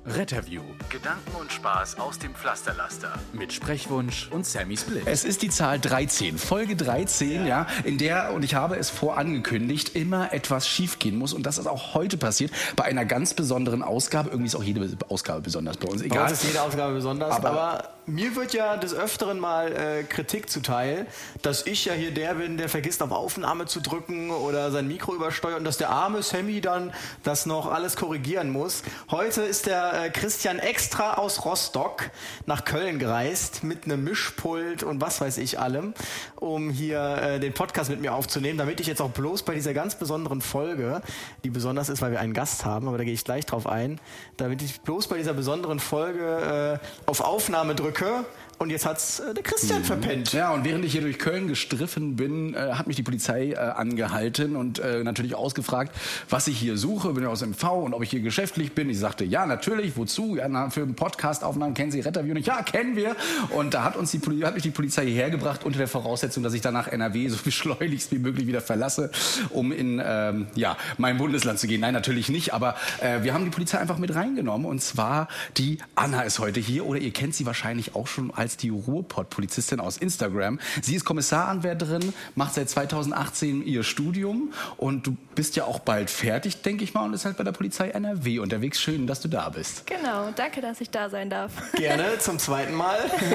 Retterview. Gedanken und Spaß aus dem Pflasterlaster. Mit Sprechwunsch und Sammy Split. Es ist die Zahl 13, Folge 13, ja, in der, und ich habe es vorangekündigt, immer etwas schiefgehen muss. Und das ist auch heute passiert, bei einer ganz besonderen Ausgabe. Irgendwie ist auch jede Ausgabe besonders bei uns. Egal. Bei uns ist jede Ausgabe besonders, aber mir wird ja des Öfteren mal Kritik zuteil, dass ich ja hier der bin, der vergisst auf Aufnahme zu drücken oder sein Mikro übersteuert und dass der arme Sammy dann das noch alles korrigieren muss. Heute ist der Christian extra aus Rostock nach Köln gereist mit einem Mischpult und was weiß ich allem, um hier den Podcast mit mir aufzunehmen, damit ich jetzt auch bloß bei dieser ganz besonderen Folge, die besonders ist, weil wir einen Gast haben, aber da gehe ich gleich drauf ein, damit ich bloß bei dieser besonderen Folge auf Aufnahme drücke. Und jetzt hat's der Christian verpennt. Ja, und während ich hier durch Köln gestriffen bin, hat mich die Polizei angehalten und natürlich ausgefragt, was ich hier suche. Bin ich aus MV und ob ich hier geschäftlich bin. Ich sagte, ja, natürlich, wozu? Ja, für einen Podcast-Aufnahmen kennen Sie Retterview nicht? Ja, kennen wir. Und da hat mich die Polizei hierher gebracht unter der Voraussetzung, dass ich danach NRW so beschleunigst wie möglich wieder verlasse, um in mein Bundesland zu gehen. Nein, natürlich nicht, aber wir haben die Polizei einfach mit reingenommen. Und zwar die Anna ist heute hier, oder ihr kennt sie wahrscheinlich auch schon als die Ruhrpott-Polizistin aus Instagram. Sie ist Kommissaranwärterin, macht seit 2018 ihr Studium und du bist ja auch bald fertig, denke ich mal, und ist halt bei der Polizei NRW unterwegs. Schön, dass du da bist. Genau, danke, dass ich da sein darf. Gerne, zum zweiten Mal.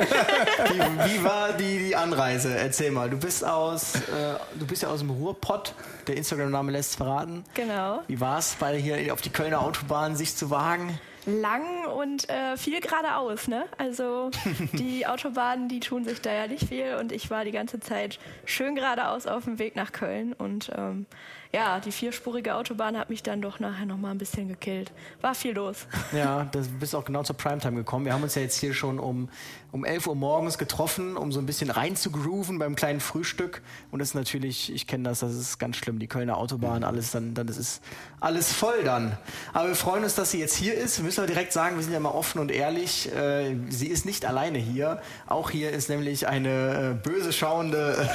Wie war die Anreise? Erzähl mal, du bist ja aus dem Ruhrpott, der Instagram-Name lässt es verraten. Genau. Wie war es, hier auf die Kölner Autobahn sich zu wagen? Lang und viel geradeaus, ne? Also die Autobahnen, die tun sich da ja nicht viel und ich war die ganze Zeit schön geradeaus auf dem Weg nach Köln und die vierspurige Autobahn hat mich dann doch nachher noch mal ein bisschen gekillt. War viel los. Ja, du bist auch genau zur Primetime gekommen. Wir haben uns ja jetzt hier schon um 11 Uhr morgens getroffen, um so ein bisschen reinzugrooven beim kleinen Frühstück. Und das ist natürlich, ich kenne das ist ganz schlimm, die Kölner Autobahn, das ist alles voll dann. Aber wir freuen uns, dass sie jetzt hier ist. Wir müssen aber direkt sagen, wir sind ja mal offen und ehrlich, sie ist nicht alleine hier. Auch hier ist nämlich eine böse schauende,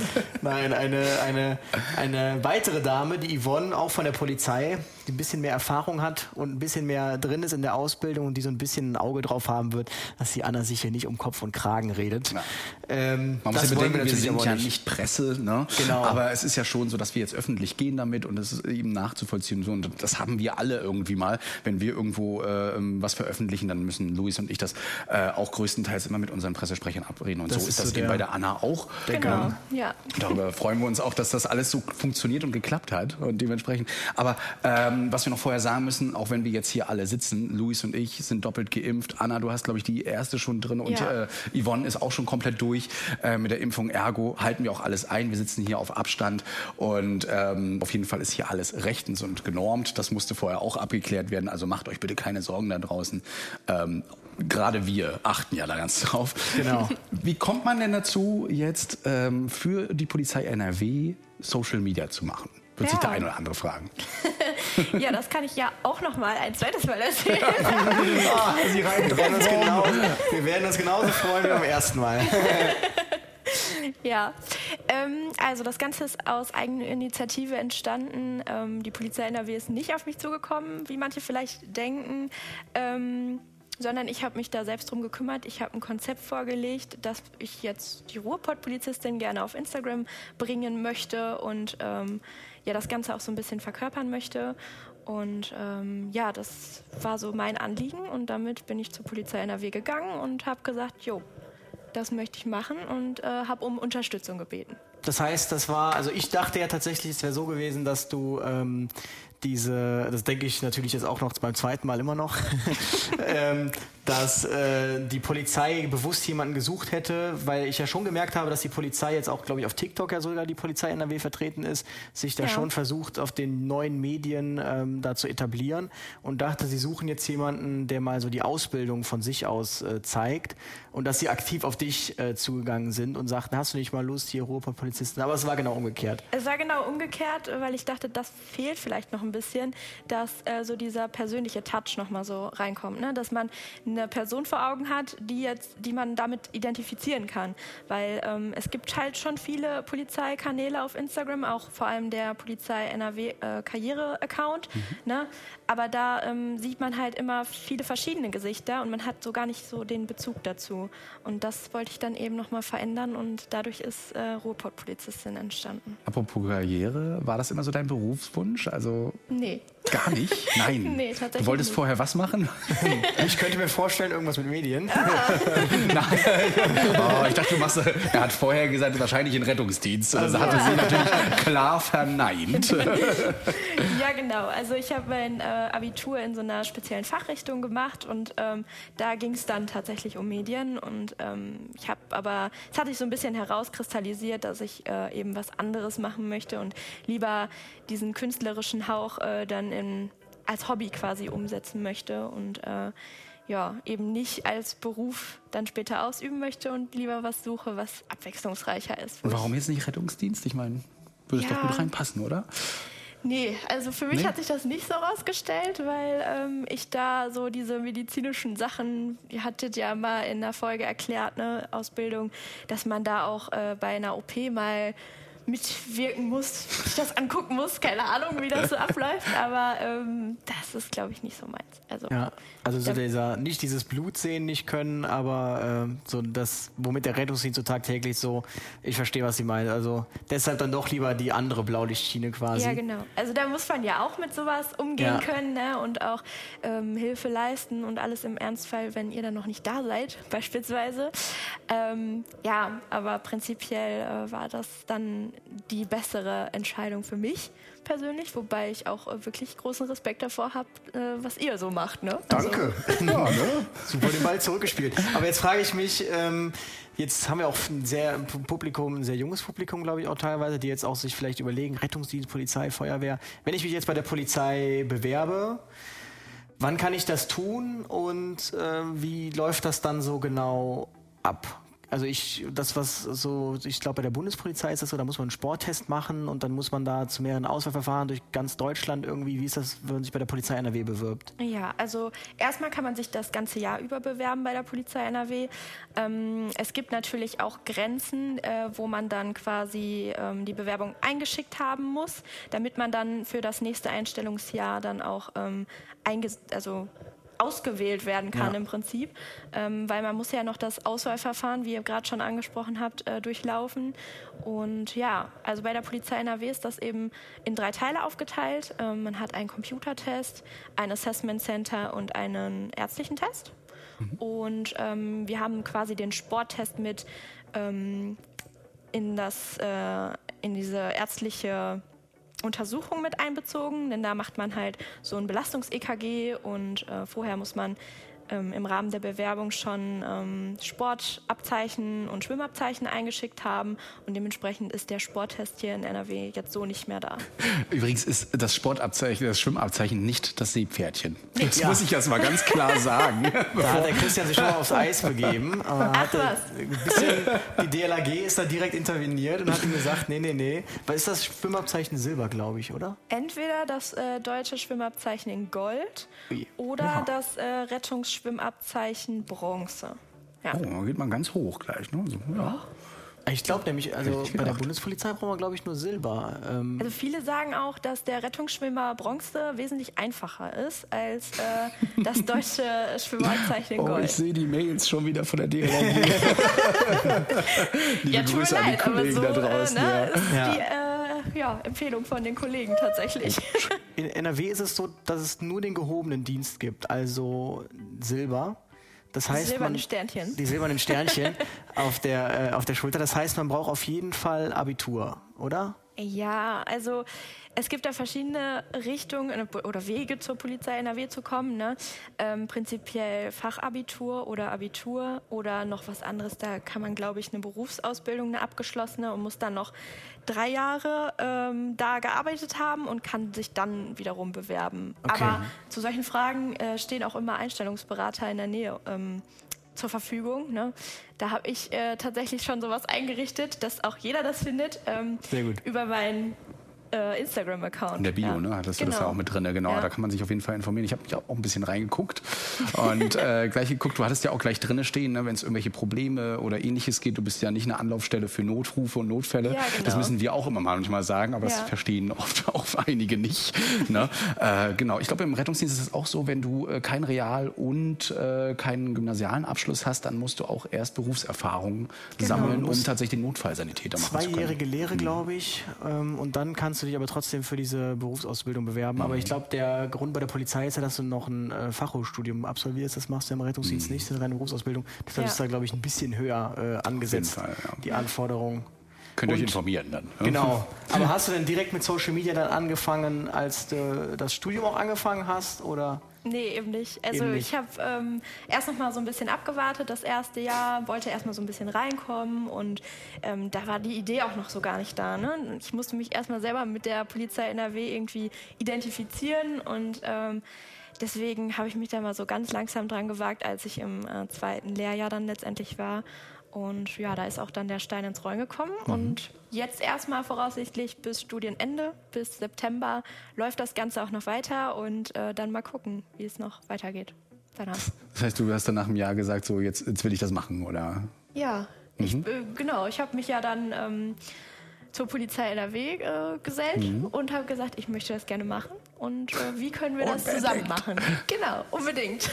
eine weitere Dame, die Yvonne, auch von der Polizei, die ein bisschen mehr Erfahrung hat und ein bisschen mehr drin ist in der Ausbildung und die so ein bisschen ein Auge drauf haben wird, dass die Anna sich hier nicht um Kopf und Kragen redet. Man muss ja bedenken, wir sind ja nicht Presse, ne? Genau. Aber es ist ja schon so, dass wir jetzt öffentlich gehen damit und es ist eben nachzuvollziehen. Und das haben wir alle irgendwie mal. Wenn wir irgendwo was veröffentlichen, dann müssen Luis und ich das auch größtenteils immer mit unseren Pressesprechern abreden. Und so ist das eben bei der Anna auch. Genau, ja. Darüber freuen wir uns auch, dass das alles so funktioniert und geklappt hat. Und dementsprechend. Aber was wir noch vorher sagen müssen, auch wenn wir jetzt hier alle sitzen, Luis und ich sind doppelt geimpft. Anna, du hast, glaube ich, die erste schon drin und Yvonne ist auch schon komplett durch mit der Impfung. Ergo halten wir auch alles ein. Wir sitzen hier auf Abstand und auf jeden Fall ist hier alles rechtens und genormt. Das musste vorher auch abgeklärt werden. Also macht euch bitte keine Sorgen da draußen. Gerade wir achten ja da ganz drauf. Genau. Wie kommt man denn dazu, jetzt für die Polizei NRW Social Media zu machen? Wird sich der eine oder andere fragen. Ja, das kann ich ja auch noch mal ein zweites Mal erzählen. Wir werden uns genauso freuen wie beim ersten Mal. Ja, also das Ganze ist aus eigener Initiative entstanden. Die Polizei NRW ist nicht auf mich zugekommen, wie manche vielleicht denken, sondern ich habe mich da selbst drum gekümmert. Ich habe ein Konzept vorgelegt, dass ich jetzt die Ruhrpott-Polizistin gerne auf Instagram bringen möchte und das Ganze auch so ein bisschen verkörpern möchte. Und das war so mein Anliegen und damit bin ich zur Polizei NRW gegangen und habe gesagt, das möchte ich machen und habe um Unterstützung gebeten. Das heißt, ich dachte ja tatsächlich, es wäre so gewesen, dass du das denke ich natürlich jetzt auch noch beim zweiten Mal immer noch, dass die Polizei bewusst jemanden gesucht hätte, weil ich ja schon gemerkt habe, dass die Polizei jetzt auch, glaube ich, auf TikTok ja sogar die Polizei NRW vertreten ist, sich da schon versucht, auf den neuen Medien da zu etablieren und dachte, sie suchen jetzt jemanden, der mal so die Ausbildung von sich aus zeigt und dass sie aktiv auf dich zugegangen sind und sagten, hast du nicht mal Lust, hier Ruhrpott-Polizisten? Aber es war genau umgekehrt. Es war genau umgekehrt, weil ich dachte, das fehlt vielleicht noch ein bisschen, dass so dieser persönliche Touch nochmal so reinkommt, ne? Dass man eine Person vor Augen hat, die man damit identifizieren kann. Weil es gibt halt schon viele Polizeikanäle auf Instagram, auch vor allem der Polizei NRW Karriere-Account. Ne? Aber da sieht man halt immer viele verschiedene Gesichter und man hat so gar nicht so den Bezug dazu. Und das wollte ich dann eben nochmal verändern und dadurch ist Ruhrpott-Polizistin entstanden. Apropos Karriere, war das immer so dein Berufswunsch? Also Nee. gar nicht? Nein. Nee, tatsächlich Du wolltest nicht. vorher was machen? Ich könnte mir vorstellen, irgendwas mit Medien. Nein. Oh, ich dachte, du machst. Er hat vorher gesagt, wahrscheinlich in Rettungsdienst. Also hatte sie natürlich klar verneint. Ja, genau. Also ich habe mein Abitur in so einer speziellen Fachrichtung gemacht und da ging es dann tatsächlich um Medien und es hat sich so ein bisschen herauskristallisiert, dass ich eben was anderes machen möchte und lieber diesen künstlerischen Hauch dann als Hobby quasi umsetzen möchte und eben nicht als Beruf dann später ausüben möchte und lieber was suche, was abwechslungsreicher ist. Warum jetzt nicht Rettungsdienst? Ich meine, würde es doch gut reinpassen, oder? Nee, also für mich hat sich das nicht so rausgestellt, weil ich da so diese medizinischen Sachen, ihr hattet ja mal in der Folge erklärt, ne, Ausbildung, dass man da auch bei einer OP mal mitwirken muss, sich das angucken muss, keine Ahnung, wie das so abläuft, aber das ist, glaube ich, nicht so meins. Also so nicht dieses Blut sehen nicht können, aber so das, womit der Rettungsdienst so tagtäglich so, ich verstehe, was Sie meinen, also deshalb dann doch lieber die andere Blaulichtschiene quasi. Ja, genau. Also da muss man ja auch mit sowas umgehen können, ne? Und auch Hilfe leisten und alles im Ernstfall, wenn ihr dann noch nicht da seid, beispielsweise. Aber prinzipiell war das dann die bessere Entscheidung für mich persönlich, wobei ich auch wirklich großen Respekt davor habe, was ihr so macht. Ne? Danke. Ja, ne? Super den Ball zurückgespielt. Aber jetzt frage ich mich, jetzt haben wir auch ein sehr junges Publikum, glaube ich auch teilweise, die jetzt auch sich vielleicht überlegen, Rettungsdienst, Polizei, Feuerwehr. Wenn ich mich jetzt bei der Polizei bewerbe, wann kann ich das tun und wie läuft das dann so genau ab? Also ich glaube bei der Bundespolizei ist das so, da muss man einen Sporttest machen und dann muss man da zu mehreren Auswahlverfahren durch ganz Deutschland irgendwie, wie ist das, wenn man sich bei der Polizei NRW bewirbt? Ja, also erstmal kann man sich das ganze Jahr über bewerben bei der Polizei NRW. Es gibt natürlich auch Grenzen, wo man dann quasi die Bewerbung eingeschickt haben muss, damit man dann für das nächste Einstellungsjahr dann auch ausgewählt werden kann im Prinzip, weil man muss ja noch das Auswahlverfahren, wie ihr gerade schon angesprochen habt, durchlaufen. Und ja, also bei der Polizei NRW ist das eben in 3 Teile aufgeteilt. Man hat einen Computertest, ein Assessment Center und einen ärztlichen Test. Und wir haben quasi den Sporttest mit in diese ärztliche Untersuchung mit einbezogen, denn da macht man halt so ein Belastungs-EKG und vorher muss man im Rahmen der Bewerbung schon Sportabzeichen und Schwimmabzeichen eingeschickt haben und dementsprechend ist der Sporttest hier in NRW jetzt so nicht mehr da. Übrigens ist das Sportabzeichen, das Schwimmabzeichen nicht das Seepferdchen. Das muss ich jetzt mal ganz klar sagen. Da hat der Christian sich schon mal aufs Eis begeben. Die DLAG ist da direkt interveniert und hat ihm gesagt, nee. Was ist das Schwimmabzeichen Silber, glaube ich, oder? Entweder das deutsche Schwimmabzeichen in Gold oder das Rettungsschwimmabzeichen Bronze. Ja. Oh, da geht man ganz hoch gleich. Ne? So, ja. Ich glaube nämlich, bei der Bundespolizei brauchen wir, glaube ich, nur Silber. Also viele sagen auch, dass der Rettungsschwimmer Bronze wesentlich einfacher ist als das deutsche Schwimmabzeichen in Gold. Oh, ich sehe die Mails schon wieder von der DLRG. Liebe Grüße an die Kollegen da draußen. Ist die Empfehlung von den Kollegen tatsächlich. In NRW ist es so, dass es nur den gehobenen Dienst gibt, also Silber. Das heißt, die silbernen Sternchen auf der Schulter. Das heißt, man braucht auf jeden Fall Abitur, oder? Ja, also es gibt da verschiedene Richtungen oder Wege zur Polizei NRW zu kommen. Ne? Prinzipiell Fachabitur oder Abitur oder noch was anderes. Da kann man, glaube ich, eine Berufsausbildung, eine abgeschlossene und muss dann noch 3 Jahre da gearbeitet haben und kann sich dann wiederum bewerben. Okay. Aber zu solchen Fragen stehen auch immer Einstellungsberater in der Nähe zur Verfügung. Ne? Da habe ich tatsächlich schon sowas eingerichtet, dass auch jeder das findet. Sehr gut. Über meinen Instagram-Account. In der Bio, ne? Hattest du das ja auch mit drin, genau. Ja. Da kann man sich auf jeden Fall informieren. Ich habe mich auch ein bisschen reingeguckt und gleich geguckt, du hattest ja auch gleich drin stehen, ne, wenn es irgendwelche Probleme oder Ähnliches geht. Du bist ja nicht eine Anlaufstelle für Notrufe und Notfälle. Ja, genau. Das müssen wir auch immer manchmal sagen, aber das verstehen oft auch einige nicht. Ne? Genau, ich glaube, im Rettungsdienst ist es auch so, wenn du keinen Real- und keinen gymnasialen Abschluss hast, dann musst du auch erst Berufserfahrung sammeln, um tatsächlich den Notfallsanitäter machen zu können. 2-jährige Lehre, glaube ich. Und dann kannst du dich aber trotzdem für diese Berufsausbildung bewerben. Aber ich glaube, der Grund bei der Polizei ist ja, dass du noch ein Fachhochschulstudium absolvierst. Das machst du im Rettungsdienst nicht, das ist eine reine Berufsausbildung. Deshalb ist da, glaube ich, ein bisschen höher angesetzt, Fall, die Anforderungen. Könnt ihr euch informieren dann. Genau. Aber hast du denn direkt mit Social Media dann angefangen, als du das Studium auch angefangen hast? Oder? Nee, eben nicht. Also ich habe erst noch mal so ein bisschen abgewartet, das erste Jahr, wollte erst mal so ein bisschen reinkommen und da war die Idee auch noch so gar nicht da. Ne? Ich musste mich erst mal selber mit der Polizei NRW irgendwie identifizieren und deswegen habe ich mich da mal so ganz langsam dran gewagt, als ich im 2. Lehrjahr dann letztendlich war. Und ja, da ist auch dann der Stein ins Rollen gekommen. Und jetzt erstmal voraussichtlich bis Studienende, bis September, läuft das Ganze auch noch weiter und dann mal gucken, wie es noch weitergeht danach. Das heißt, du hast dann nach einem Jahr gesagt, so jetzt will ich das machen, oder? Ja, genau. Ich habe mich ja dann zur Polizei NRW gesellt und habe gesagt, ich möchte das gerne machen. Und wie können wir das zusammen machen? Genau, unbedingt.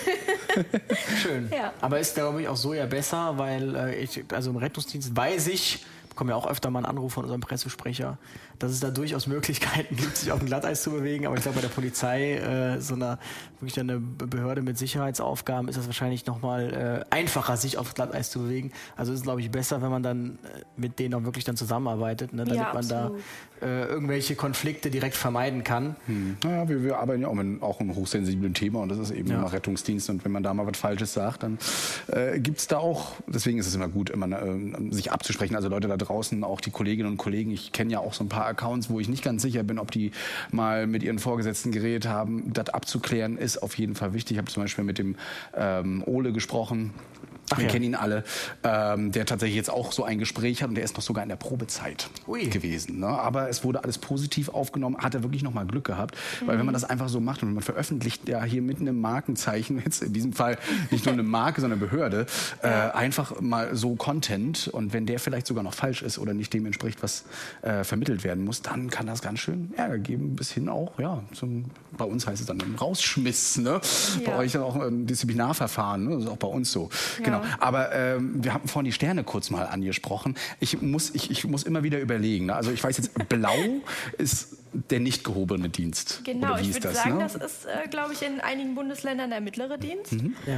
Schön. Ja. Aber ist, glaube ich, auch so ja besser, weil also im Rettungsdienst weiß ich, bekomme ja auch öfter mal einen Anruf von unserem Pressesprecher, dass es da durchaus Möglichkeiten gibt, sich auf dem Glatteis zu bewegen. Aber ich glaube, bei der Polizei, so einer wirklich eine Behörde mit Sicherheitsaufgaben, ist das wahrscheinlich nochmal einfacher, sich auf Glatteis zu bewegen. Also ist es, glaube ich, besser, wenn man dann mit denen auch wirklich dann zusammenarbeitet, ne, damit man da irgendwelche Konflikte direkt vermeiden kann. Naja, wir arbeiten ja auch im hochsensiblen Thema und das ist eben immer Rettungsdienst. Und wenn man da mal was Falsches sagt, dann gibt es da auch, deswegen ist es immer gut, immer sich abzusprechen. Also Leute da draußen, auch die Kolleginnen und Kollegen, ich kenne ja auch so ein paar Accounts, wo ich nicht ganz sicher bin, ob die mal mit ihren Vorgesetzten geredet haben. Das abzuklären ist auf jeden Fall wichtig. Ich habe zum Beispiel mit dem Ole gesprochen. Wir kennen ihn alle, der tatsächlich jetzt auch so ein Gespräch hat und der ist noch sogar in der Probezeit gewesen. Ne? Aber es wurde alles positiv aufgenommen, hat er wirklich nochmal Glück gehabt. Weil wenn man das einfach so macht und man veröffentlicht ja hier mit einem Markenzeichen, jetzt in diesem Fall nicht nur eine Marke, sondern eine Behörde, einfach mal so Content und wenn der vielleicht sogar noch falsch ist oder nicht dem entspricht, was vermittelt werden muss, dann kann das ganz schön Ärger geben, bis hin auch, bei uns heißt es dann ein Rausschmiss, ne? Bei euch auch ein Disziplinarverfahren, ne? Das ist auch bei uns so. Ja. Genau. Aber wir haben vorhin die Sterne kurz mal angesprochen. Ich muss immer wieder überlegen. Ne? Also ich weiß jetzt, blau ist der nicht gehobene Dienst. Genau, ich würde sagen, das ist, glaube ich, in einigen Bundesländern der mittlere Dienst,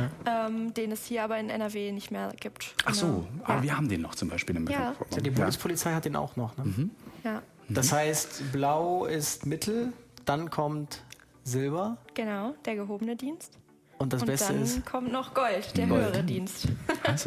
den es hier aber in NRW nicht mehr gibt. Ach so, aber wir haben den noch zum Beispiel im Ja, die Bundespolizei hat den auch noch. Ne? Ja. Das heißt, blau ist Mittel, dann kommt Silber. Genau, der gehobene Dienst. Und das Beste dann ist, kommt noch Gold, der höhere Dienst. Also.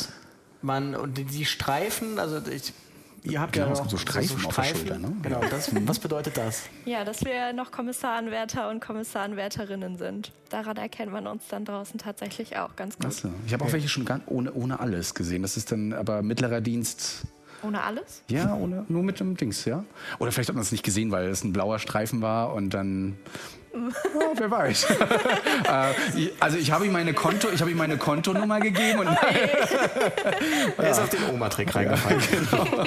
Und die Streifen, also ihr habt ja noch so Streifen auf der Schulter, ne? Genau, was bedeutet das? Ja, dass wir noch Kommissarenwärter und Kommissarenwärterinnen sind. Daran erkennt man uns dann draußen tatsächlich auch ganz gut. Achso. Ich habe auch welche schon ohne alles gesehen. Das ist dann aber mittlerer Dienst. Ohne alles? Ja, nur mit dem Dings, ja. Oder vielleicht hat man es nicht gesehen, weil es ein blauer Streifen war und dann... wer weiß. Also ich habe ihm meine Kontonummer gegeben und er ist auf den Oma-Trick reingefallen. Genau.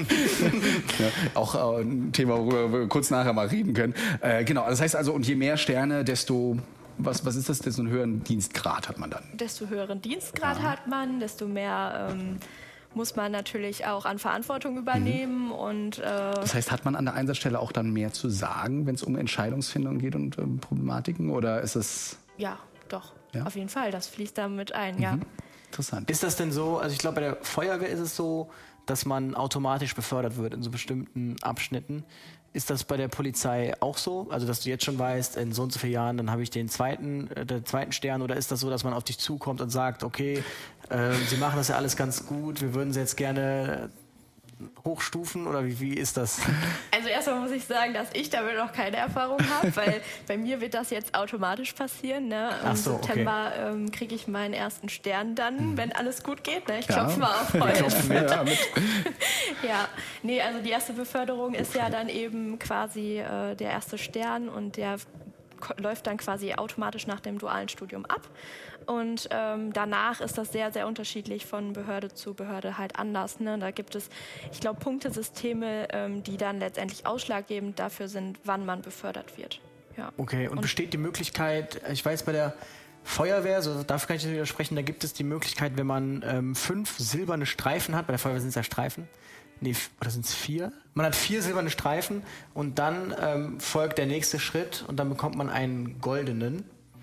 Auch ein Thema, worüber wir kurz nachher mal reden können. Genau, das heißt also, und je mehr Sterne, desto... Was ist das, desto einen höheren Dienstgrad hat man dann? Desto höheren Dienstgrad hat man, desto mehr... muss man natürlich auch an Verantwortung übernehmen. Und, das heißt, hat man an der Einsatzstelle auch dann mehr zu sagen, wenn es um Entscheidungsfindung geht und Problematiken? Oder ist es... Ja, doch. Ja? Auf jeden Fall. Das fließt da mit ein, ja. Interessant. Ist das denn so, also ich glaube, bei der Feuerwehr ist es so, dass man automatisch befördert wird in so bestimmten Abschnitten. Ist das bei der Polizei auch so? Also, dass du jetzt schon weißt, in so und so vielen Jahren, dann habe ich den zweiten Stern, oder ist das so, dass man auf dich zukommt und sagt, okay, Sie machen das ja alles ganz gut, wir würden Sie jetzt gerne hochstufen oder wie ist das? Also erstmal muss ich sagen, dass ich damit noch keine Erfahrung habe, weil bei mir wird das jetzt automatisch passieren. Ne? Im September kriege ich meinen ersten Stern dann, wenn alles gut geht. Ne? Ich klopfe mal auf Holz. Ja, nee, also die erste Beförderung ist ja dann eben quasi der erste Stern und der läuft dann quasi automatisch nach dem dualen Studium ab. Und danach ist das sehr, sehr unterschiedlich von Behörde zu Behörde halt anders. Ne? Da gibt es, ich glaube, Punktesysteme, die dann letztendlich ausschlaggebend dafür sind, wann man befördert wird. Ja. Okay, und besteht die Möglichkeit, ich weiß bei der Feuerwehr, so dafür kann ich nicht widersprechen, da gibt es die Möglichkeit, wenn man 5 silberne Streifen hat, bei der Feuerwehr sind es ja Streifen, nee, oder sind es 4? Man hat 4 silberne Streifen und dann folgt der nächste Schritt und dann bekommt man einen goldenen.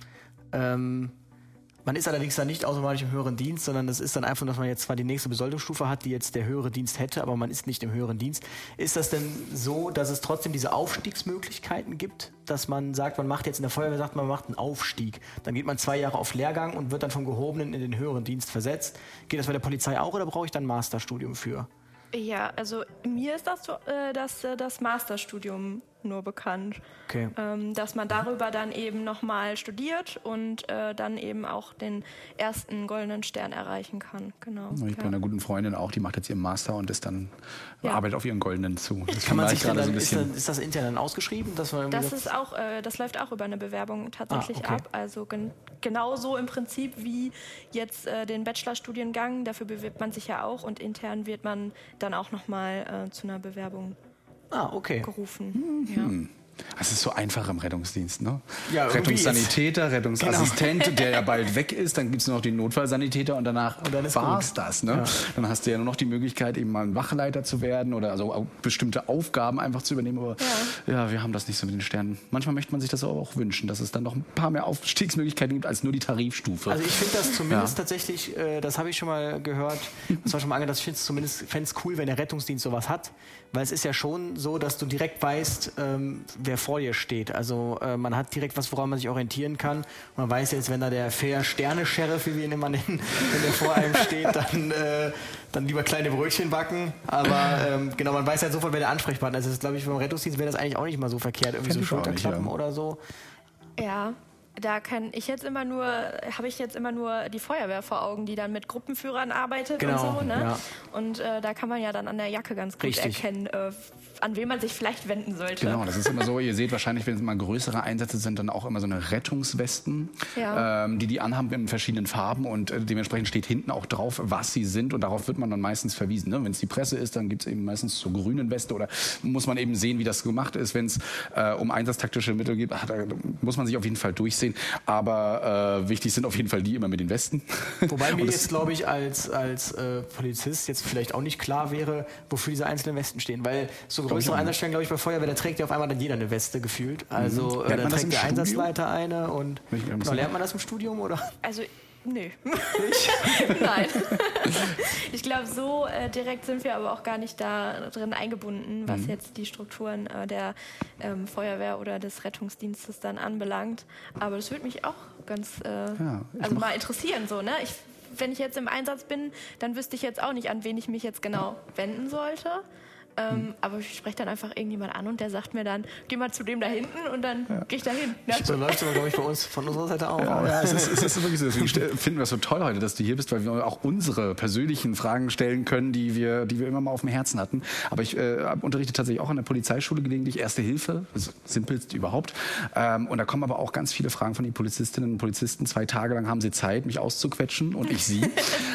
Man ist allerdings dann nicht automatisch im höheren Dienst, sondern das ist dann einfach, dass man jetzt zwar die nächste Besoldungsstufe hat, die jetzt der höhere Dienst hätte, aber man ist nicht im höheren Dienst. Ist das denn so, dass es trotzdem diese Aufstiegsmöglichkeiten gibt, dass man sagt, man macht jetzt in der Feuerwehr, sagt man macht einen Aufstieg. Dann geht man 2 Jahre auf Lehrgang und wird dann vom gehobenen in den höheren Dienst versetzt. Geht das bei der Polizei auch oder brauche ich dann ein Masterstudium für? Ja, also mir ist das Masterstudium nur bekannt. Okay. Dass man darüber dann eben nochmal studiert und dann eben auch den ersten goldenen Stern erreichen kann. Genau. Ich bin einer guten Freundin auch, die macht jetzt ihren Master und ist dann arbeitet auf ihren goldenen zu. Das kann man sich gerade so ein bisschen. Ist das intern dann ausgeschrieben? Das läuft auch über eine Bewerbung tatsächlich ab. Also genauso im Prinzip wie jetzt den Bachelorstudiengang. Dafür bewirbt man sich ja auch und intern wird man dann auch nochmal zu einer Bewerbung gerufen. Ja. Das ist so einfach im Rettungsdienst, ne? Ja, Rettungssanitäter, Rettungsassistent, der ja bald weg ist, dann gibt es nur noch den Notfallsanitäter und danach war es das. Ne? Ja. Dann hast du ja nur noch die Möglichkeit, eben mal ein Wachleiter zu werden oder also auch bestimmte Aufgaben einfach zu übernehmen. Aber ja, wir haben das nicht so mit den Sternen. Manchmal möchte man sich das auch wünschen, dass es dann noch ein paar mehr Aufstiegsmöglichkeiten gibt als nur die Tarifstufe. Also ich finde das zumindest tatsächlich, das habe ich schon mal gehört, das war schon mal angehört, ich fände es cool, wenn der Rettungsdienst sowas hat, weil es ist ja schon so, dass du direkt weißt, wer vor dir steht. Also man hat direkt was, woran man sich orientieren kann. Und man weiß jetzt, wenn da der Fair-Sterne-Sheriff, wie wir ihn immer nennen, wenn der vor einem steht, dann lieber kleine Brötchen backen. Aber genau, man weiß halt sofort, wer der Ansprechpartner ist. Das ist, glaube ich, beim Rettungsdienst wäre das eigentlich auch nicht mal so verkehrt. Irgendwie so Schulterklappen oder so. Ja. Da habe ich jetzt immer nur die Feuerwehr vor Augen, die dann mit Gruppenführern arbeitet und so. Ne? Ja. Und da kann man ja dann an der Jacke ganz gut erkennen, an wen man sich vielleicht wenden sollte. Genau, das ist immer so. Ihr seht wahrscheinlich, wenn es mal größere Einsätze sind, dann auch immer so eine Rettungswesten, die anhaben in verschiedenen Farben und dementsprechend steht hinten auch drauf, was sie sind und darauf wird man dann meistens verwiesen. Ne? Wenn es die Presse ist, dann gibt es eben meistens so grünen Weste oder muss man eben sehen, wie das gemacht ist. Wenn es um einsatztaktische Mittel geht, da muss man sich auf jeden Fall durchsehen. Aber wichtig sind auf jeden Fall die immer mit den Westen. Wobei mir jetzt, glaube ich, als Polizist jetzt vielleicht auch nicht klar wäre, wofür diese einzelnen Westen stehen. Weil so größere Einsatzstellen, glaube ich, bei Feuerwehr, da trägt ja auf einmal dann jeder eine Weste gefühlt. Also da trägt der Einsatzleiter eine und lernt man das im Studium, oder? Also nö. Nein. Ich glaube, so direkt sind wir aber auch gar nicht da drin eingebunden, was jetzt die Strukturen der Feuerwehr oder des Rettungsdienstes dann anbelangt. Aber das würde mich auch ganz mal interessieren. So, ne? Wenn ich jetzt im Einsatz bin, dann wüsste ich jetzt auch nicht, an wen ich mich jetzt genau wenden sollte. Aber ich spreche dann einfach irgendjemand an und der sagt mir dann, geh mal zu dem da hinten und dann gehe ich da hin. Ja. So läuft es aber, glaube ich, bei uns von unserer Seite auch. Ja, es ist wirklich so. Deswegen finden wir es so toll heute, dass du hier bist, weil wir auch unsere persönlichen Fragen stellen können, die wir immer mal auf dem Herzen hatten. Aber ich unterrichte tatsächlich auch an der Polizeischule gelegentlich Erste Hilfe, das simpelst überhaupt. Und da kommen aber auch ganz viele Fragen von den Polizistinnen und Polizisten. 2 Tage lang haben sie Zeit, mich auszuquetschen und ich sie.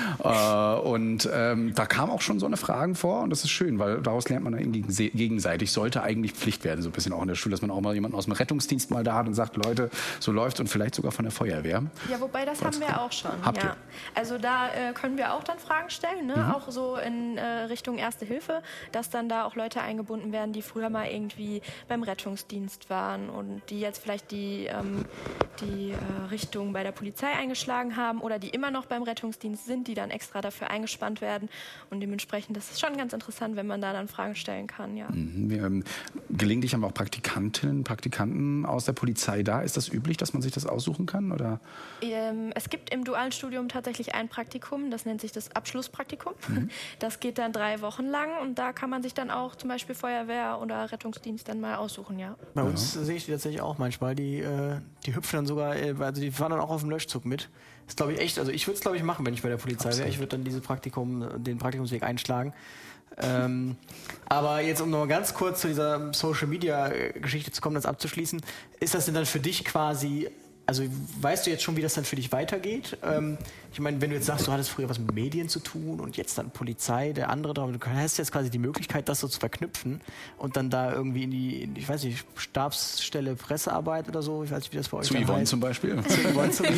Da kamen auch schon so eine Fragen vor und das ist schön, weil daraus lernt man dann gegenseitig. Sollte eigentlich Pflicht werden, so ein bisschen auch in der Schule, dass man auch mal jemanden aus dem Rettungsdienst mal da hat und sagt, Leute, so läuft's und vielleicht sogar von der Feuerwehr. Ja, wobei das haben wir auch schon. Ja. Also da können wir auch dann Fragen stellen, ne? Auch so in Richtung Erste Hilfe, dass dann da auch Leute eingebunden werden, die früher mal irgendwie beim Rettungsdienst waren und die jetzt vielleicht die Richtung bei der Polizei eingeschlagen haben oder die immer noch beim Rettungsdienst sind, die dann extra dafür eingespannt werden und dementsprechend, das ist schon ganz interessant, wenn man da dann Fragen Fragen stellen kann, ja. Gelegentlich haben auch Praktikanten aus der Polizei da. Ist das üblich, dass man sich das aussuchen kann? Oder? Es gibt im dualen Studium tatsächlich ein Praktikum, das nennt sich das Abschlusspraktikum. Das geht dann 3 Wochen lang und da kann man sich dann auch zum Beispiel Feuerwehr oder Rettungsdienst dann mal aussuchen, ja. Bei uns sehe ich die tatsächlich auch manchmal. Die hüpfen dann sogar, also die fahren dann auch auf dem Löschzug mit. Das glaube ich echt, also ich würde es glaube ich machen, wenn ich bei der Polizei wäre. Ich würde dann den Praktikumsweg einschlagen. Aber jetzt, um noch ganz kurz zu dieser Social-Media-Geschichte zu kommen, das abzuschließen, ist das denn dann für dich quasi, also weißt du jetzt schon, wie das dann für dich weitergeht? Ich meine, wenn du jetzt sagst, du hattest früher was mit Medien zu tun und jetzt dann Polizei, der andere, du hast jetzt quasi die Möglichkeit, das so zu verknüpfen und dann da irgendwie in die, ich weiß nicht, Stabsstelle Pressearbeit oder so, ich weiß nicht, wie das bei euch zu Yvonne zum Beispiel. Zu Yvonne zu gehen?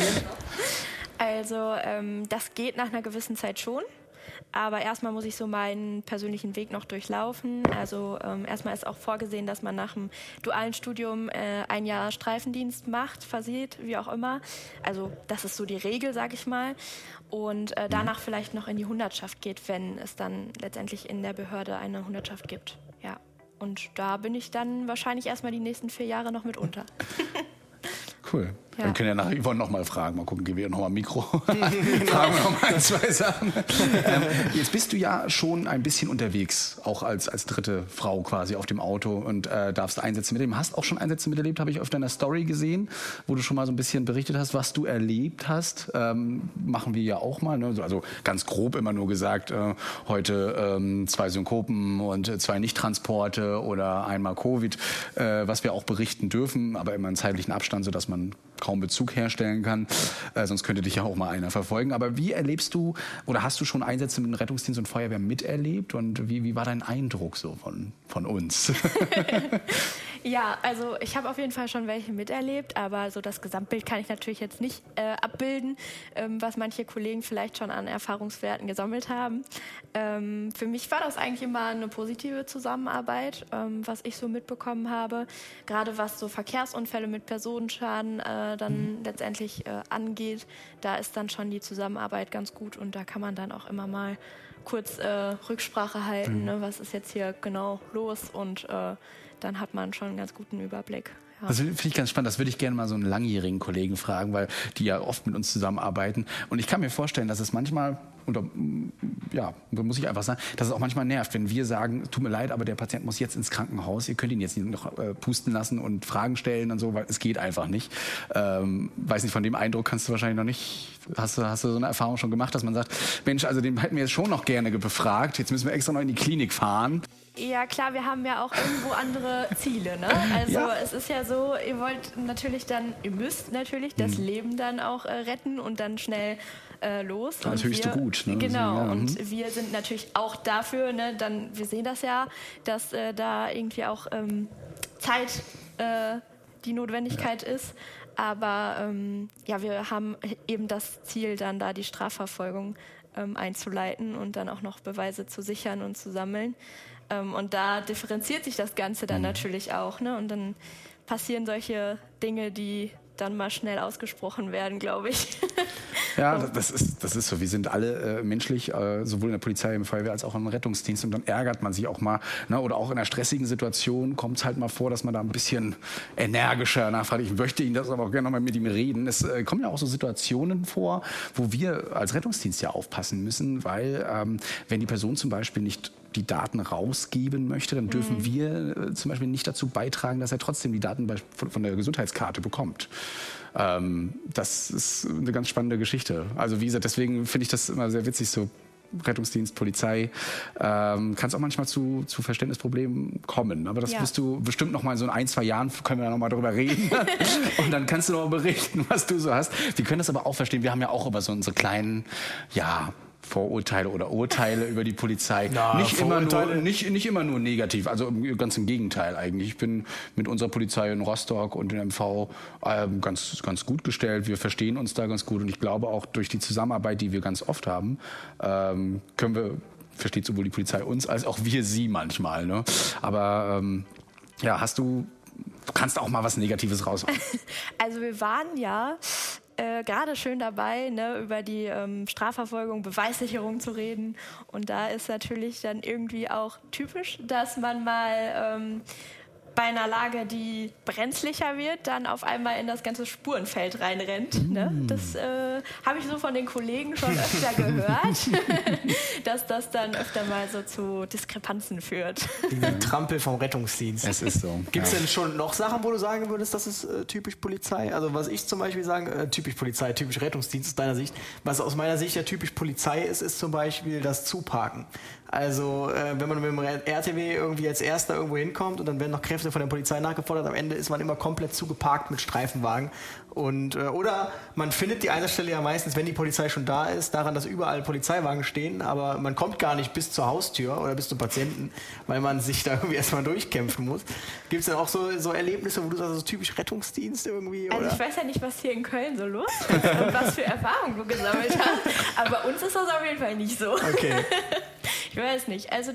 Also das geht nach einer gewissen Zeit schon. Aber erstmal muss ich so meinen persönlichen Weg noch durchlaufen. Also erstmal ist auch vorgesehen, dass man nach dem dualen Studium 1 Jahr Streifendienst macht, versieht, wie auch immer. Also das ist so die Regel, sag ich mal. Und danach vielleicht noch in die Hundertschaft geht, wenn es dann letztendlich in der Behörde eine Hundertschaft gibt. Ja. Und da bin ich dann wahrscheinlich erstmal die nächsten 4 Jahre noch mit unter. Cool. Ja. Wir können ja nach Yvonne nochmal fragen. Mal gucken, geben wir nochmal ein Mikro. Fragen wir nochmal 2 Sachen. Jetzt bist du ja schon ein bisschen unterwegs, auch als dritte Frau quasi auf dem Auto und darfst Einsätze miterleben. Hast auch schon Einsätze miterlebt, habe ich auf deiner Story gesehen, wo du schon mal so ein bisschen berichtet hast, was du erlebt hast. Machen wir ja auch mal. Ne? Also ganz grob immer nur gesagt, heute 2 Synkopen und 2 Nicht-Transporte oder einmal Covid, was wir auch berichten dürfen, aber immer in zeitlichen Abstand, sodass man kaum Bezug herstellen kann. Sonst könnte dich ja auch mal einer verfolgen. Aber wie erlebst du oder hast du schon Einsätze mit dem Rettungsdienst und Feuerwehr miterlebt? Und wie war dein Eindruck so von uns? Ja, also ich habe auf jeden Fall schon welche miterlebt, aber so das Gesamtbild kann ich natürlich jetzt nicht abbilden, was manche Kollegen vielleicht schon an Erfahrungswerten gesammelt haben. Für mich war das eigentlich immer eine positive Zusammenarbeit, was ich so mitbekommen habe. Gerade was so Verkehrsunfälle mit Personenschaden dann letztendlich angeht, da ist dann schon die Zusammenarbeit ganz gut und da kann man dann auch immer mal kurz Rücksprache halten, ne, was ist jetzt hier genau los und dann hat man schon einen ganz guten Überblick. Ja. Das finde ich ganz spannend. Das würde ich gerne mal so einen langjährigen Kollegen fragen, weil die ja oft mit uns zusammenarbeiten. Und ich kann mir vorstellen, dass es manchmal, und ja, da muss ich einfach sagen, dass es auch manchmal nervt, wenn wir sagen, tut mir leid, aber der Patient muss jetzt ins Krankenhaus, ihr könnt ihn jetzt nicht noch pusten lassen und Fragen stellen und so, weil es geht einfach nicht. Weiß nicht, von dem Eindruck kannst du wahrscheinlich noch nicht, hast du so eine Erfahrung schon gemacht, dass man sagt, Mensch, also den hätten wir jetzt schon noch gerne befragt, jetzt müssen wir extra noch in die Klinik fahren. Ja klar, wir haben ja auch irgendwo andere Ziele, ne? Also ja. Es ist ja so, ihr müsst natürlich das Leben dann auch retten und dann schnell los. Das ist höchste Gut. Ne? Genau, ja. Und wir sind natürlich auch dafür, ne, wir sehen das ja, dass da irgendwie auch Zeit die Notwendigkeit ist. Aber wir haben eben das Ziel, dann da die Strafverfolgung einzuleiten und dann auch noch Beweise zu sichern und zu sammeln. Und da differenziert sich das Ganze dann natürlich auch. Ne? Und dann passieren solche Dinge, die dann mal schnell ausgesprochen werden, glaube ich. Ja, das ist so. Wir sind alle menschlich, sowohl in der Polizei, im Feuerwehr als auch im Rettungsdienst. Und dann ärgert man sich auch mal. Ne? Oder auch in einer stressigen Situation kommt es halt mal vor, dass man da ein bisschen energischer nachfragt. Ich möchte Ihnen das aber auch gerne noch mal mit ihm reden. Es kommen ja auch so Situationen vor, wo wir als Rettungsdienst ja aufpassen müssen, weil wenn die Person zum Beispiel nicht die Daten rausgeben möchte, dann dürfen wir zum Beispiel nicht dazu beitragen, dass er trotzdem die Daten von der Gesundheitskarte bekommt. Das ist eine ganz spannende Geschichte. Also wie gesagt, deswegen finde ich das immer sehr witzig, so Rettungsdienst, Polizei, kann es auch manchmal zu Verständnisproblemen kommen. Aber das wirst du bestimmt noch mal in so 1-2 Jahren, können wir da noch mal drüber reden. Und dann kannst du noch mal berichten, was du so hast. Wir können das aber auch verstehen. Wir haben ja auch immer so unsere kleinen, Vorurteile oder Urteile über die Polizei. Nicht immer nur negativ, also ganz im Gegenteil eigentlich. Ich bin mit unserer Polizei in Rostock und in MV ganz, ganz gut gestellt. Wir verstehen uns da ganz gut und ich glaube auch durch die Zusammenarbeit, die wir ganz oft haben, versteht sowohl die Polizei uns als auch wir sie manchmal. Ne? Aber du kannst auch mal was Negatives raushauen. Also wir waren ja gerade schön dabei, ne, über die Strafverfolgung, Beweissicherung zu reden. Und da ist natürlich dann irgendwie auch typisch, dass man mal bei einer Lage, die brenzlicher wird, dann auf einmal in das ganze Spurenfeld reinrennt. Ne? Das habe ich so von den Kollegen schon öfter gehört, dass das dann öfter mal so zu Diskrepanzen führt. Die Trampel vom Rettungsdienst. Es ist so. Gibt es denn schon noch Sachen, wo du sagen würdest, das ist typisch Polizei? Also was ich zum Beispiel sage, typisch Polizei, typisch Rettungsdienst aus deiner Sicht. Was aus meiner Sicht ja typisch Polizei ist zum Beispiel das Zuparken. Also wenn man mit dem RTW irgendwie als Erster irgendwo hinkommt und dann werden noch Kräfte von der Polizei nachgefordert, am Ende ist man immer komplett zugeparkt mit Streifenwagen. Und, oder man findet die Einsatzstelle ja meistens, wenn die Polizei schon da ist, daran, dass überall Polizeiwagen stehen, aber man kommt gar nicht bis zur Haustür oder bis zum Patienten, weil man sich da irgendwie erstmal durchkämpfen muss. Gibt es denn auch so Erlebnisse, wo du sagst, so typisch Rettungsdienst irgendwie? Oder? Also ich weiß ja nicht, was hier in Köln so los ist und was für Erfahrungen du gesammelt hast, aber bei uns ist das auf jeden Fall nicht so. Okay. Ich weiß nicht. Also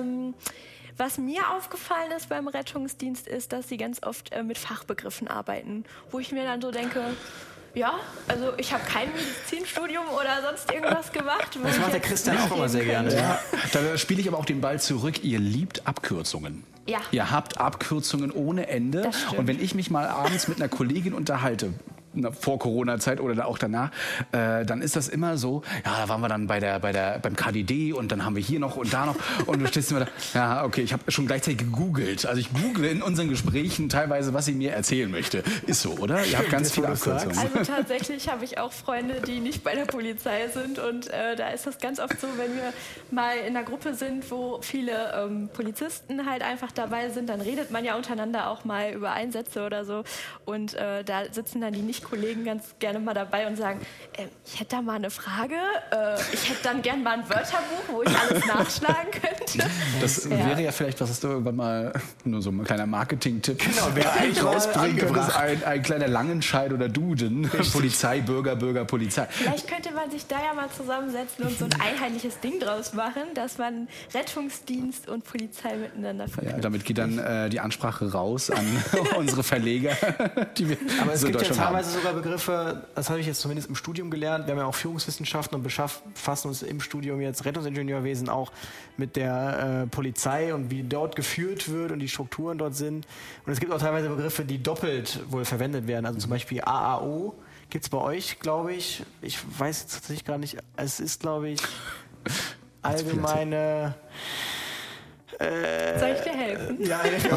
was mir aufgefallen ist beim Rettungsdienst ist, dass sie ganz oft mit Fachbegriffen arbeiten, wo ich mir dann so denke, ja, also ich habe kein Medizinstudium oder sonst irgendwas gemacht. Das macht der Christian auch immer sehr gerne. Ja. Da spiele ich aber auch den Ball zurück. Ihr liebt Abkürzungen. Ja. Ihr habt Abkürzungen ohne Ende. Das stimmt. Und wenn ich mich mal abends mit einer Kollegin unterhalte, vor Corona-Zeit oder auch danach, dann ist das immer so, ja, da waren wir dann beim KDD und dann haben wir hier noch und da noch und du stehst immer da, ja, okay, ich habe schon gleichzeitig gegoogelt. Also ich google in unseren Gesprächen teilweise, was sie mir erzählen möchte. Ist so, oder? Ihr habt ganz viele Abkürzungen. Also tatsächlich habe ich auch Freunde, die nicht bei der Polizei sind und da ist das ganz oft so, wenn wir mal in einer Gruppe sind, wo viele Polizisten halt einfach dabei sind, dann redet man ja untereinander auch mal über Einsätze oder so und da sitzen dann die Kollegen ganz gerne mal dabei und sagen, ich hätte da mal eine Frage, ich hätte dann gerne mal ein Wörterbuch, wo ich alles nachschlagen könnte. Das wäre ja vielleicht, was du irgendwann mal, nur so ein kleiner Marketing-Tipp, wäre eigentlich rausbringen könntest, ein kleiner Langenscheid oder Duden, Polizei, Bürger, Polizei. Vielleicht könnte man sich da ja mal zusammensetzen und so ein einheitliches Ding draus machen, dass man Rettungsdienst und Polizei miteinander verknüpft. Ja, damit geht dann die Ansprache raus an unsere Verleger, die wir aber es so gibt ja teilweise haben. sogar Begriffe, das habe ich jetzt zumindest im Studium gelernt, wir haben ja auch Führungswissenschaften und befassen uns im Studium jetzt Rettungsingenieurwesen auch mit der Polizei und wie dort geführt wird und die Strukturen dort sind. Und es gibt auch teilweise Begriffe, die doppelt wohl verwendet werden, also zum Beispiel AAO gibt es bei euch, glaube ich, ich weiß jetzt tatsächlich gar nicht, es ist, glaube ich, allgemeine... Soll ich dir helfen? Ja,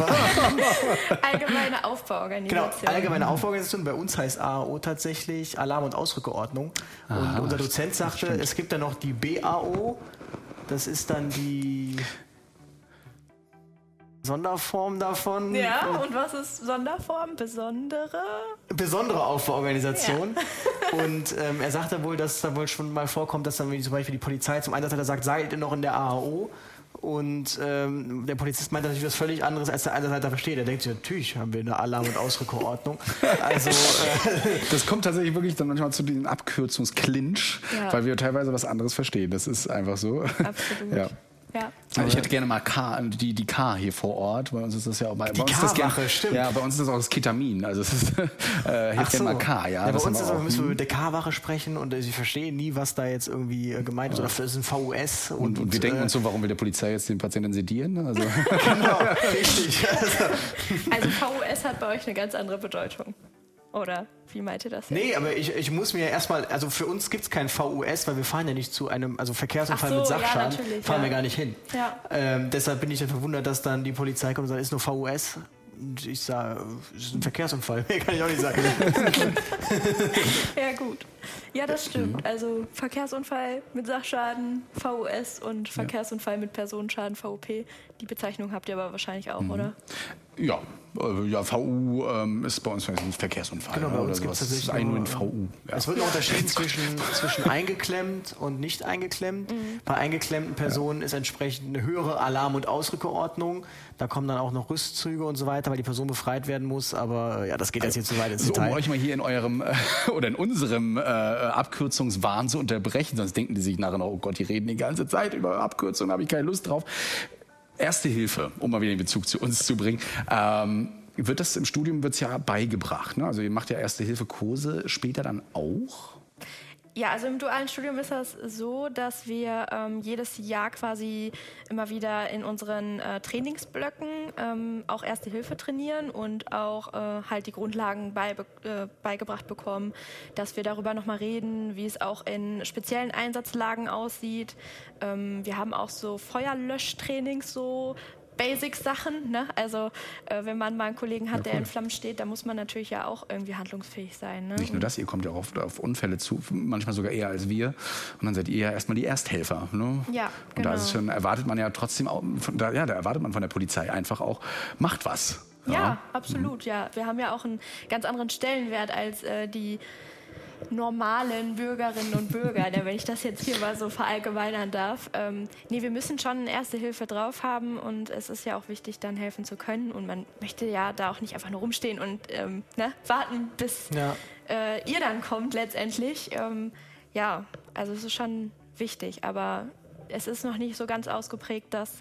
Allgemeine Aufbauorganisation. Genau, allgemeine Aufbauorganisation. Bei uns heißt AAO tatsächlich Alarm- und Ausrückeordnung. Und unser Dozent sagte, es gibt dann noch die BAO. Das ist dann die Sonderform davon. Ja, und was ist Sonderform? Besondere Aufbauorganisation. Ja. Und er sagte wohl, dass da wohl schon mal vorkommt, dass dann wie zum Beispiel die Polizei zum Einsatz hat, er sagt, seid ihr noch in der AAO? Und der Polizist meint natürlich was völlig anderes, als der Einsatzleiter versteht. Er denkt sich, natürlich haben wir eine Alarm- und Ausrückordnung. Also, das kommt tatsächlich wirklich dann manchmal zu diesem Abkürzungsklinch, weil wir teilweise was anderes verstehen. Das ist einfach so. Absolut. Ja. Ja. Also ich hätte gerne mal die K hier vor Ort. Bei uns ist das ja auch bei die uns K-Wache, stimmt. Ja, bei uns ist das auch das Ketamin. Also es ist hätte gerne mal K, ja. Ja, bei uns müssen wir mit der K-Wache sprechen und sie verstehen nie, was da jetzt irgendwie gemeint ist. Oder das ist ein VUS. Und wir denken uns so, warum will der Polizei jetzt den Patienten sedieren? Also genau, richtig. Also VUS hat bei euch eine ganz andere Bedeutung. Oder wie meint ihr das jetzt? Nee, aber ich muss mir erstmal, also für uns gibt es kein VUS, weil wir fahren ja nicht zu einem, also Verkehrsunfall mit Sachschaden, fahren wir gar nicht hin. Ja. Deshalb bin ich dann verwundert, dass dann die Polizei kommt und sagt, ist nur VUS. Und ich sage, es ist ein Verkehrsunfall. Mehr kann ich auch nicht sagen. Ja, gut. Ja, das stimmt. Also Verkehrsunfall mit Sachschaden, VUS und Verkehrsunfall mit Personenschaden, VUP. Die Bezeichnung habt ihr aber wahrscheinlich auch, oder? Ja, VU ist bei uns ein Verkehrsunfall. Genau, bei uns gibt es tatsächlich nur ein VU. Ja. Es wird noch unterschieden zwischen eingeklemmt und nicht eingeklemmt. Bei eingeklemmten Personen ist entsprechend eine höhere Alarm- und Ausrückeordnung. Da kommen dann auch noch Rüstzüge und so weiter, weil die Person befreit werden muss. Aber ja, das geht jetzt hier zu weit ins Detail. Um euch mal hier in eurem oder in unserem Abkürzungswahn zu unterbrechen, sonst denken die sich nachher noch, oh Gott, die reden die ganze Zeit über Abkürzungen, habe ich keine Lust drauf. Erste Hilfe, um mal wieder den Bezug zu uns zu bringen. wird das im Studium wird's ja beigebracht, ne? Also ihr macht ja Erste-Hilfe-Kurse später dann auch? Ja, also im dualen Studium ist das so, dass wir jedes Jahr quasi immer wieder in unseren Trainingsblöcken auch Erste Hilfe trainieren und auch halt die Grundlagen beigebracht bekommen, dass wir darüber nochmal reden, wie es auch in speziellen Einsatzlagen aussieht. Wir haben auch so Feuerlöschtrainings, so Basic-Sachen, ne? Also wenn man mal einen Kollegen hat, der in Flammen steht, da muss man natürlich ja auch irgendwie handlungsfähig sein. Ne? Nicht nur das, ihr kommt ja auch oft auf Unfälle zu, manchmal sogar eher als wir. Und dann seid ihr ja erstmal die Ersthelfer. Ne? Ja, genau. Und da ist es schon, erwartet man ja trotzdem auch, da erwartet man von der Polizei einfach auch, macht was. Ja, absolut, ja. Wir haben ja auch einen ganz anderen Stellenwert als die normalen Bürgerinnen und Bürger, wenn ich das jetzt hier mal so verallgemeinern darf. Nee, wir müssen schon Erste Hilfe drauf haben und es ist ja auch wichtig, dann helfen zu können und man möchte ja da auch nicht einfach nur rumstehen und warten, bis ihr dann kommt letztendlich. Ja, also es ist schon wichtig, aber es ist noch nicht so ganz ausgeprägt, dass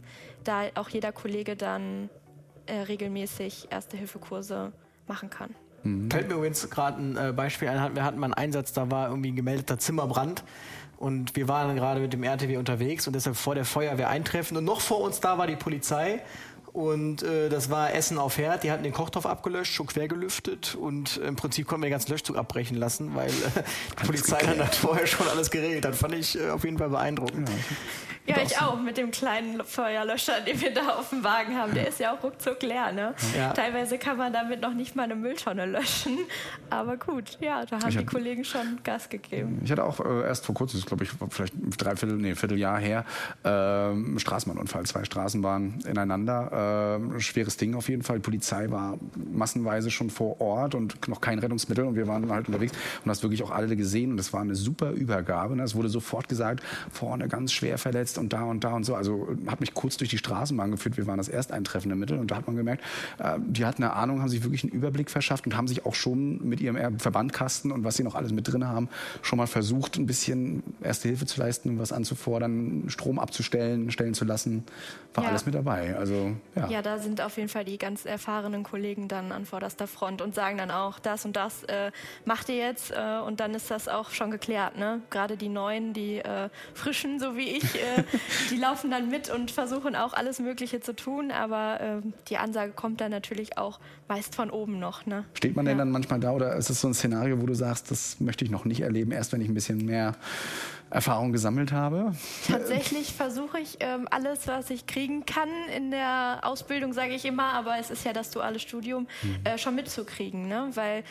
da auch jeder Kollege dann regelmäßig Erste-Hilfe-Kurse machen kann. Fällt mir übrigens gerade ein Beispiel ein. Wir hatten mal einen Einsatz, da war irgendwie ein gemeldeter Zimmerbrand und wir waren gerade mit dem RTW unterwegs und deshalb vor der Feuerwehr eintreffen und noch vor uns da war die Polizei und das war Essen auf Herd. Die hatten den Kochtopf abgelöscht, schon quer gelüftet und im Prinzip konnten wir den ganzen Löschzug abbrechen lassen, weil die Polizei dann hat vorher schon alles geregelt. Das fand ich auf jeden Fall beeindruckend. Ja, ich auch, mit dem kleinen Feuerlöscher, den wir da auf dem Wagen haben. Der ist ja auch ruckzuck leer, ne? Ja. Teilweise kann man damit noch nicht mal eine Mülltonne löschen. Aber gut, ja, da haben die Kollegen schon Gas gegeben. Ich hatte auch erst vor kurzem, das ist glaube ich vielleicht Vierteljahr her, Straßenbahnunfall, 2 Straßenbahnen ineinander. Schweres Ding auf jeden Fall. Die Polizei war massenweise schon vor Ort und noch kein Rettungsmittel und wir waren halt unterwegs und das wirklich auch alle gesehen und das war eine super Übergabe. Es wurde sofort gesagt, vorne ganz schwer verletzt und da und so. Also hat mich kurz durch die Straßenbahn geführt. Wir waren das ersteintreffende Mittel und da hat man gemerkt, die hatten eine Ahnung, haben sich wirklich einen Überblick verschafft und haben sich auch schon mit ihrem Verbandkasten und was sie noch alles mit drin haben, schon mal versucht, ein bisschen Erste Hilfe zu leisten, was anzufordern, Strom abzustellen, stellen zu lassen. War alles mit dabei. Also, ja, da sind auf jeden Fall die ganz erfahrenen Kollegen dann an vorderster Front und sagen dann auch, das und das macht ihr jetzt und dann ist das auch schon geklärt. Ne? Gerade die Neuen, die Frischen, so wie ich, die laufen dann mit und versuchen auch alles Mögliche zu tun, aber die Ansage kommt dann natürlich auch meist von oben noch. Ne? Steht man denn dann manchmal da oder ist es so ein Szenario, wo du sagst, das möchte ich noch nicht erleben, erst wenn ich ein bisschen mehr Erfahrung gesammelt habe? Tatsächlich versuche ich alles, was ich kriegen kann in der Ausbildung, sage ich immer, aber es ist ja das duale Studium, schon mitzukriegen, ne? Weil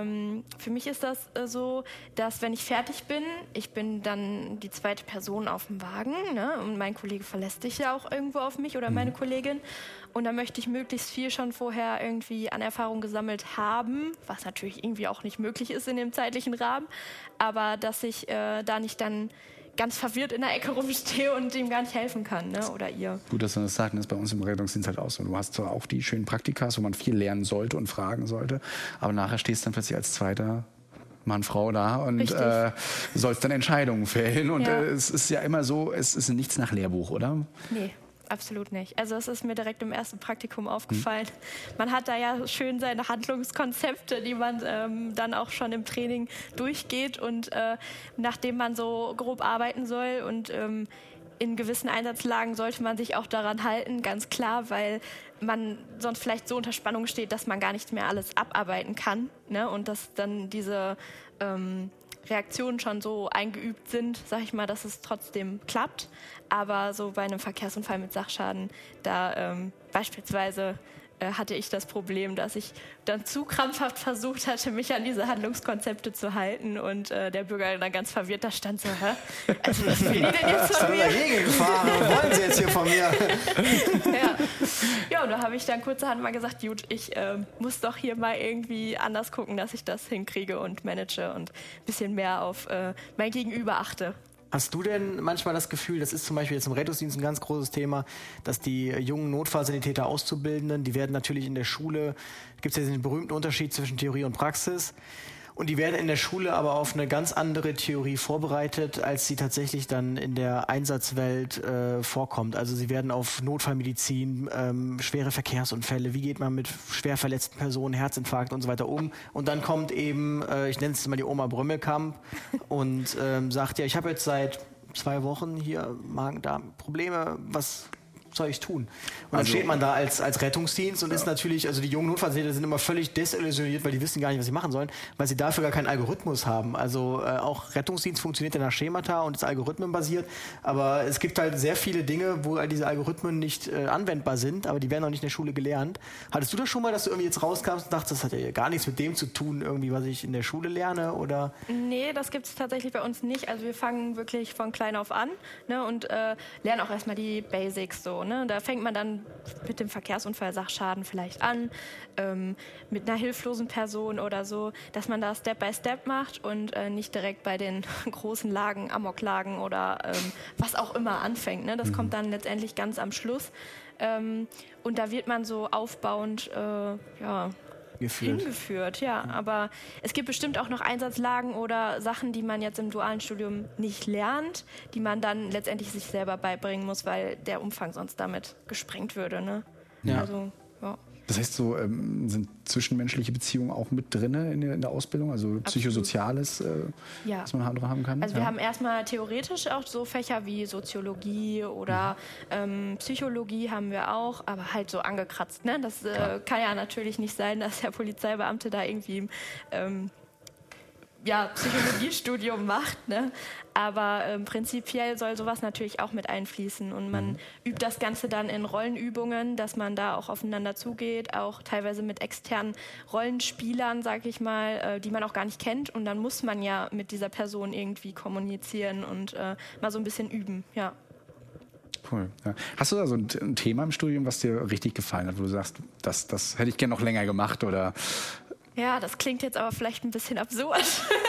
für mich ist das so, dass wenn ich fertig bin, ich bin dann die zweite Person auf dem Wagen, ne? Und mein Kollege verlässt sich ja auch irgendwo auf mich oder meine Kollegin und dann möchte ich möglichst viel schon vorher irgendwie an Erfahrung gesammelt haben, was natürlich irgendwie auch nicht möglich ist in dem zeitlichen Rahmen, aber dass ich da nicht dann ganz verwirrt in der Ecke rumstehe und ihm gar nicht helfen kann, ne? Oder ihr. Gut, dass du das sagst, das ist bei uns im Rettungsdienst halt auch so. Du hast zwar auch die schönen Praktikas, wo man viel lernen sollte und fragen sollte, aber nachher stehst du dann plötzlich als zweiter Mann, Frau da und sollst dann Entscheidungen fällen. Und es ist ja immer so, es ist nichts nach Lehrbuch, oder? Nee. Absolut nicht. Also es ist mir direkt im ersten Praktikum aufgefallen. Man hat da ja schön seine Handlungskonzepte, die man dann auch schon im Training durchgeht und nachdem man so grob arbeiten soll und in gewissen Einsatzlagen sollte man sich auch daran halten, ganz klar, weil man sonst vielleicht so unter Spannung steht, dass man gar nicht mehr alles abarbeiten kann, ne? Und dass dann diese Reaktionen schon so eingeübt sind, sag ich mal, dass es trotzdem klappt. Aber so bei einem Verkehrsunfall mit Sachschaden, da beispielsweise hatte ich das Problem, dass ich dann zu krampfhaft versucht hatte, mich an diese Handlungskonzepte zu halten und der Bürger dann ganz verwirrt da stand so, hä? Also was will die denn jetzt von mir? Gegengefahren, was wollen Sie jetzt hier von mir? Ja, und da habe ich dann kurzerhand mal gesagt, gut, ich muss doch hier mal irgendwie anders gucken, dass ich das hinkriege und manage und ein bisschen mehr auf mein Gegenüber achte. Hast du denn manchmal das Gefühl, das ist zum Beispiel jetzt im Rettungsdienst ein ganz großes Thema, dass die jungen Notfallsanitäter Auszubildenden, die werden natürlich in der Schule, gibt es ja den berühmten Unterschied zwischen Theorie und Praxis. Und die werden in der Schule aber auf eine ganz andere Theorie vorbereitet, als sie tatsächlich dann in der Einsatzwelt vorkommt. Also sie werden auf Notfallmedizin, schwere Verkehrsunfälle, wie geht man mit schwer verletzten Personen, Herzinfarkt und so weiter um. Und dann kommt eben, ich nenne es mal die Oma Brömmelkamp und sagt, ja, ich habe jetzt seit 2 Wochen hier Magen-Darm-Probleme, was soll ich tun? Und dann steht man da als Rettungsdienst und ist natürlich, also die jungen Notfallsanitäter sind immer völlig desillusioniert, weil die wissen gar nicht, was sie machen sollen, weil sie dafür gar keinen Algorithmus haben. Also auch Rettungsdienst funktioniert ja nach Schemata und ist algorithmenbasiert, aber es gibt halt sehr viele Dinge, wo diese Algorithmen nicht anwendbar sind, aber die werden auch nicht in der Schule gelernt. Hattest du das schon mal, dass du irgendwie jetzt rauskamst und dachtest, das hat ja gar nichts mit dem zu tun, irgendwie, was ich in der Schule lerne, oder? Nee, das gibt es tatsächlich bei uns nicht. Also wir fangen wirklich von klein auf an, ne, und lernen auch erstmal die Basics so. Ne? Da fängt man dann mit dem Verkehrsunfall-Sachschaden vielleicht an, mit einer hilflosen Person oder so, dass man da Step by Step macht und nicht direkt bei den großen Lagen, Amoklagen oder was auch immer anfängt. Ne? Das kommt dann letztendlich ganz am Schluss. Und da wird man so aufbauend hingeführt, ja. Aber es gibt bestimmt auch noch Einsatzlagen oder Sachen, die man jetzt im dualen Studium nicht lernt, die man dann letztendlich sich selber beibringen muss, weil der Umfang sonst damit gesprengt würde. Ne? Ja. Also, ja. Das heißt, so sind zwischenmenschliche Beziehungen auch mit drin in der Ausbildung, also Psychosoziales, was man dran haben kann? Also wir haben erstmal theoretisch auch so Fächer wie Soziologie oder Psychologie haben wir auch, aber halt so angekratzt. Ne? Das kann ja natürlich nicht sein, dass der Polizeibeamte da irgendwie Psychologiestudium macht, ne? Aber prinzipiell soll sowas natürlich auch mit einfließen und man übt das Ganze dann in Rollenübungen, dass man da auch aufeinander zugeht, auch teilweise mit externen Rollenspielern, sag ich mal, die man auch gar nicht kennt und dann muss man ja mit dieser Person irgendwie kommunizieren und mal so ein bisschen üben, ja. Cool. Ja. Hast du da so ein Thema im Studium, was dir richtig gefallen hat, wo du sagst, das hätte ich gerne noch länger gemacht oder... Ja, das klingt jetzt aber vielleicht ein bisschen absurd.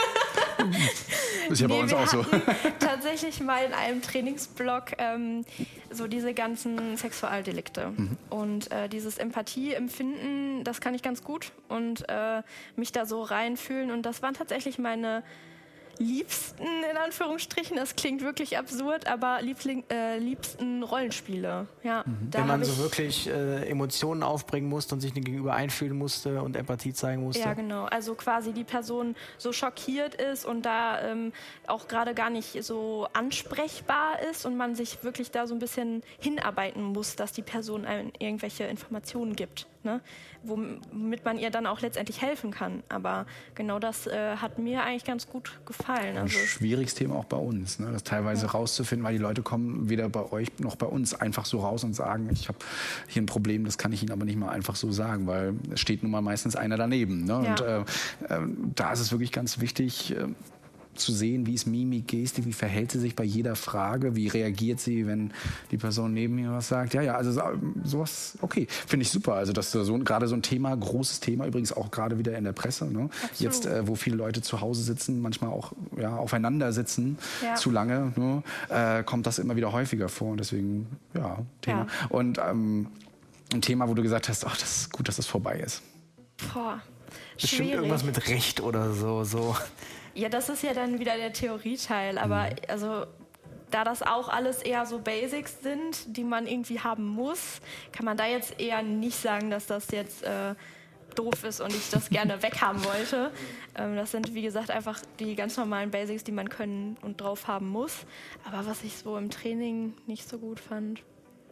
Ist ja bei uns auch so. Tatsächlich mal in einem Trainingsblock so diese ganzen Sexualdelikte. Und dieses Empathie-Empfinden, das kann ich ganz gut. Und mich da so reinfühlen. Und das waren tatsächlich meine liebsten, in Anführungsstrichen, das klingt wirklich absurd, aber liebsten Rollenspiele. Ja, wenn man so wirklich Emotionen aufbringen musste und sich dem Gegenüber einfühlen musste und Empathie zeigen musste. Ja, genau. Also quasi die Person so schockiert ist und da auch gerade gar nicht so ansprechbar ist und man sich wirklich da so ein bisschen hinarbeiten muss, dass die Person einem irgendwelche Informationen gibt, ne? Womit man ihr dann auch letztendlich helfen kann. Aber genau das hat mir eigentlich ganz gut gefallen. Ein schwieriges Thema auch bei uns, ne? Das teilweise rauszufinden, weil die Leute kommen weder bei euch noch bei uns einfach so raus und sagen, ich habe hier ein Problem, das kann ich Ihnen aber nicht mal einfach so sagen, weil es steht nun mal meistens einer daneben. Ne? Ja. Und da ist es wirklich ganz wichtig, zu sehen, wie ist Mimik, Gestik, wie verhält sie sich bei jeder Frage, wie reagiert sie, wenn die Person neben mir was sagt. Ja, also sowas, okay, finde ich super. Also dass gerade so ein Thema, großes Thema, übrigens auch gerade wieder in der Presse, ne? Jetzt, wo viele Leute zu Hause sitzen, manchmal auch aufeinander sitzen, zu lange, ne? Kommt das immer wieder häufiger vor und deswegen, Thema. Ja. Und ein Thema, wo du gesagt hast, ach, das ist gut, dass das vorbei ist. Boah, bestimmt irgendwas mit Recht oder so. Ja, das ist ja dann wieder der Theorieteil, aber also da das auch alles eher so Basics sind, die man irgendwie haben muss, kann man da jetzt eher nicht sagen, dass das jetzt doof ist und ich das gerne weghaben wollte. Das sind, wie gesagt, einfach die ganz normalen Basics, die man können und drauf haben muss. Aber was ich so im Training nicht so gut fand...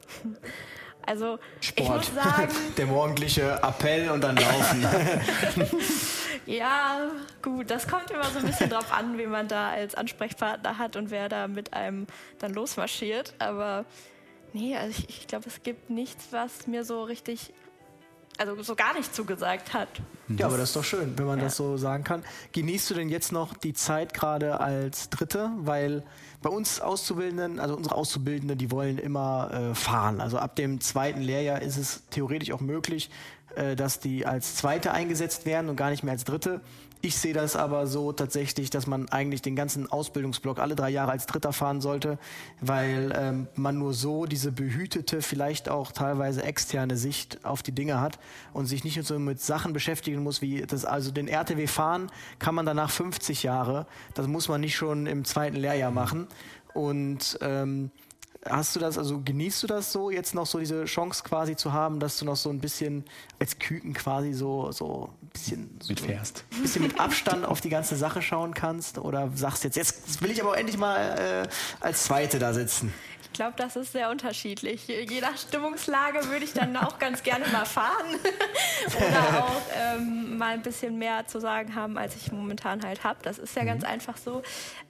Also, Sport. Ich muss sagen... Der morgendliche Appell und dann laufen. Ja, gut, das kommt immer so ein bisschen drauf an, wen man da als Ansprechpartner hat und wer da mit einem dann losmarschiert. Aber nee, also ich glaube, es gibt nichts, was mir so richtig, also so gar nicht zugesagt hat. Ja, aber das ist doch schön, wenn man das so sagen kann. Genießt du denn jetzt noch die Zeit gerade als Dritte? Weil bei uns Auszubildenden, also unsere Auszubildenden, die wollen immer fahren. Also ab dem 2. Lehrjahr ist es theoretisch auch möglich, dass die als Zweite eingesetzt werden und gar nicht mehr als Dritte. Ich sehe das aber so tatsächlich, dass man eigentlich den ganzen Ausbildungsblock alle 3 Jahre als Dritter fahren sollte, weil man nur so diese behütete, vielleicht auch teilweise externe Sicht auf die Dinge hat und sich nicht so mit Sachen beschäftigen muss, wie das. Also den RTW fahren kann man danach 50 Jahre. Das muss man nicht schon im 2. Lehrjahr machen. Und hast du das, also genießt du das so, jetzt noch so diese Chance quasi zu haben, dass du noch so ein bisschen als Küken quasi so ein bisschen mitfährst? Ein bisschen mit Abstand auf die ganze Sache schauen kannst? Oder sagst jetzt will ich aber auch endlich mal als Zweite da sitzen? Ich glaube, das ist sehr unterschiedlich. Je nach Stimmungslage würde ich dann auch ganz gerne mal fahren oder auch mal ein bisschen mehr zu sagen haben, als ich momentan halt habe. Das ist ja ganz einfach so.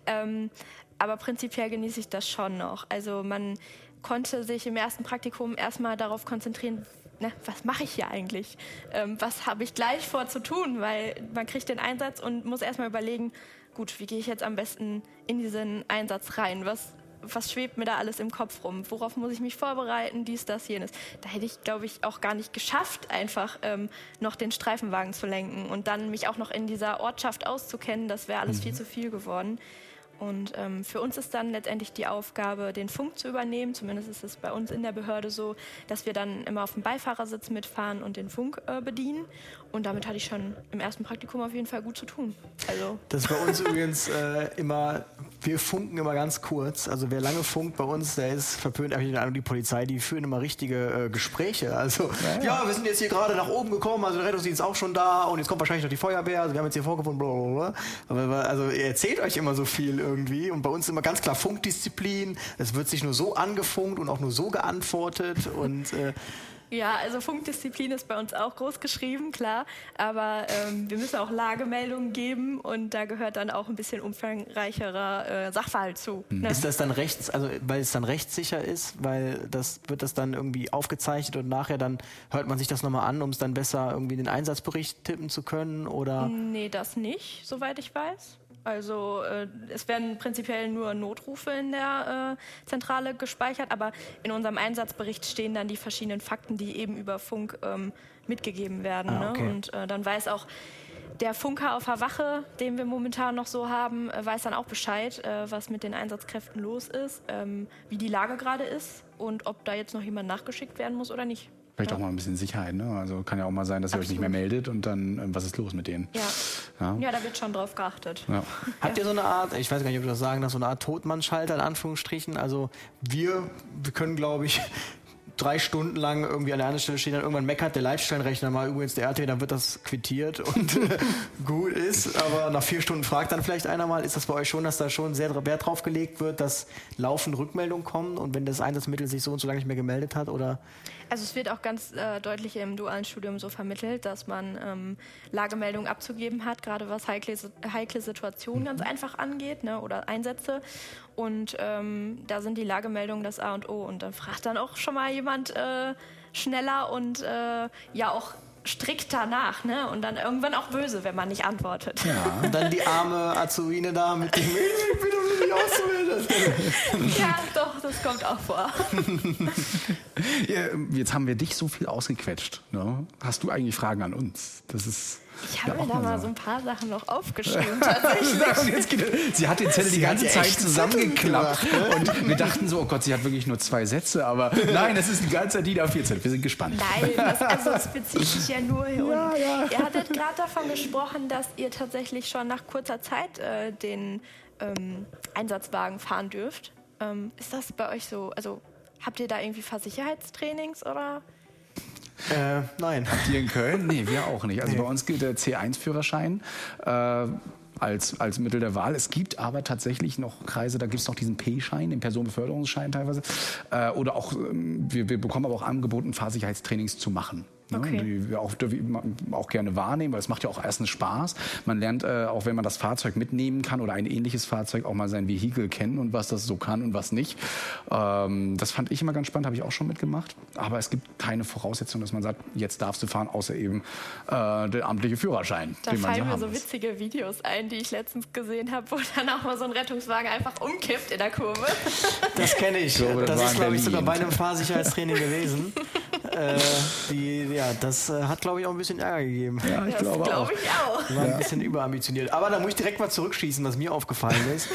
Aber prinzipiell genieße ich das schon noch. Also man konnte sich im ersten Praktikum erstmal darauf konzentrieren, was mache ich hier eigentlich? Was habe ich gleich vor zu tun? Weil man kriegt den Einsatz und muss erstmal überlegen, gut, wie gehe ich jetzt am besten in diesen Einsatz rein? Was schwebt mir da alles im Kopf rum? Worauf muss ich mich vorbereiten? Dies, das, jenes. Da hätte ich, glaube ich, auch gar nicht geschafft, einfach noch den Streifenwagen zu lenken und dann mich auch noch in dieser Ortschaft auszukennen. Das wäre alles viel zu viel geworden. Und für uns ist dann letztendlich die Aufgabe, den Funk zu übernehmen. Zumindest ist es bei uns in der Behörde so, dass wir dann immer auf dem Beifahrersitz mitfahren und den Funk bedienen. Und damit hatte ich schon im ersten Praktikum auf jeden Fall gut zu tun. Also das ist bei uns übrigens immer, wir funken immer ganz kurz. Also wer lange funkt bei uns, der ist verpönt. Die Polizei, die führen immer richtige Gespräche. Also ja, wir sind jetzt hier gerade nach oben gekommen, also der Rettungsdienst ist auch schon da und jetzt kommt wahrscheinlich noch die Feuerwehr. Also wir haben jetzt hier vorgefunden, blablabla. Aber also ihr erzählt euch immer so viel irgendwie und bei uns immer ganz klar Funkdisziplin. Es wird sich nur so angefunkt und auch nur so geantwortet und ja, also Funkdisziplin ist bei uns auch groß geschrieben, klar. Aber wir müssen auch Lagemeldungen geben und da gehört dann auch ein bisschen umfangreicherer Sachverhalt zu. Ne? Ist das dann weil es dann rechtssicher ist, wird das dann irgendwie aufgezeichnet und nachher dann hört man sich das nochmal an, um es dann besser irgendwie in den Einsatzbericht tippen zu können? Oder? Nee, das nicht, soweit ich weiß. Also es werden prinzipiell nur Notrufe in der Zentrale gespeichert, aber in unserem Einsatzbericht stehen dann die verschiedenen Fakten, die eben über Funk mitgegeben werden. Okay. Ne? Und dann weiß auch der Funker auf der Wache, den wir momentan noch so haben, weiß dann auch Bescheid, was mit den Einsatzkräften los ist, wie die Lage gerade ist und ob da jetzt noch jemand nachgeschickt werden muss oder nicht. Vielleicht auch mal ein bisschen Sicherheit, ne? Also kann ja auch mal sein, dass ihr euch nicht mehr meldet und dann, was ist los mit denen? Ja, da wird schon drauf geachtet. Ja. Habt ihr so eine Art, ich weiß gar nicht, ob du das sagen darfst, so eine Art Totmannschalter in Anführungsstrichen? Also wir können, glaube ich, 3 Stunden lang irgendwie an der anderen Stelle stehen, dann irgendwann meckert der Leitstellenrechner mal übrigens der RTW, dann wird das quittiert und gut ist, aber nach 4 Stunden fragt dann vielleicht einer mal, ist das bei euch schon, dass da schon sehr Wert drauf gelegt wird, dass laufend Rückmeldungen kommen und wenn das Einsatzmittel sich so und so lange nicht mehr gemeldet hat, oder? Also es wird auch ganz deutlich im dualen Studium so vermittelt, dass man Lagemeldungen abzugeben hat, gerade was heikle Situationen ganz einfach angeht, ne, oder Einsätze. Und da sind die Lagemeldungen das A und O. Und dann fragt dann auch schon mal jemand schneller und ja auch strikter nach, ne? Und dann irgendwann auch böse, wenn man nicht antwortet. Ja, und dann die arme Azurine da mit dem ich bin doch nicht auszubilden. Ja, doch, das kommt auch vor. Jetzt haben wir dich so viel ausgequetscht. Ne? Hast du eigentlich Fragen an uns? Das ist ich habe mir da mal so ein paar Sachen noch aufgeschrieben, tatsächlich. Sie hat den Zettel die ganze Zeit zusammengeklappt. Und wir dachten so, oh Gott, sie hat wirklich nur 2 Sätze. Aber nein, es ist die ganze Zeit DIN A4-Zettel. Wir sind gespannt. Nein, das bezieht sich ja nur hier. Ja. Ihr hattet gerade davon gesprochen, dass ihr tatsächlich schon nach kurzer Zeit den Einsatzwagen fahren dürft. Ist das bei euch so? Also habt ihr da irgendwie Fahrsicherheitstrainings oder? Nein. Habt ihr in Köln? Nee, wir auch nicht. Also bei uns gilt der C1-Führerschein als Mittel der Wahl. Es gibt aber tatsächlich noch Kreise, da gibt es noch diesen P-Schein, den Personenbeförderungsschein teilweise. Oder auch, wir bekommen aber auch angeboten, Fahrsicherheitstrainings zu machen. Okay. Die wir auch gerne wahrnehmen, weil es macht ja auch erstens Spaß. Man lernt, auch wenn man das Fahrzeug mitnehmen kann oder ein ähnliches Fahrzeug, auch mal sein Vehikel kennen und was das so kann und was nicht. Das fand ich immer ganz spannend, habe ich auch schon mitgemacht. Aber es gibt keine Voraussetzung, dass man sagt, jetzt darfst du fahren, außer eben der amtliche Führerschein. Da fallen mir so witzige Videos ein, die ich letztens gesehen habe, wo dann auch mal so ein Rettungswagen einfach umkippt in der Kurve. Das kenne ich. Das ist, glaube ich, sogar bei einem Fahrsicherheitstraining gewesen. Das hat, glaube ich, auch ein bisschen Ärger gegeben. Ja, ich Das glaube auch. glaube ich auch. War ein bisschen überambitioniert. Aber da muss ich direkt mal zurückschießen, was mir aufgefallen ist,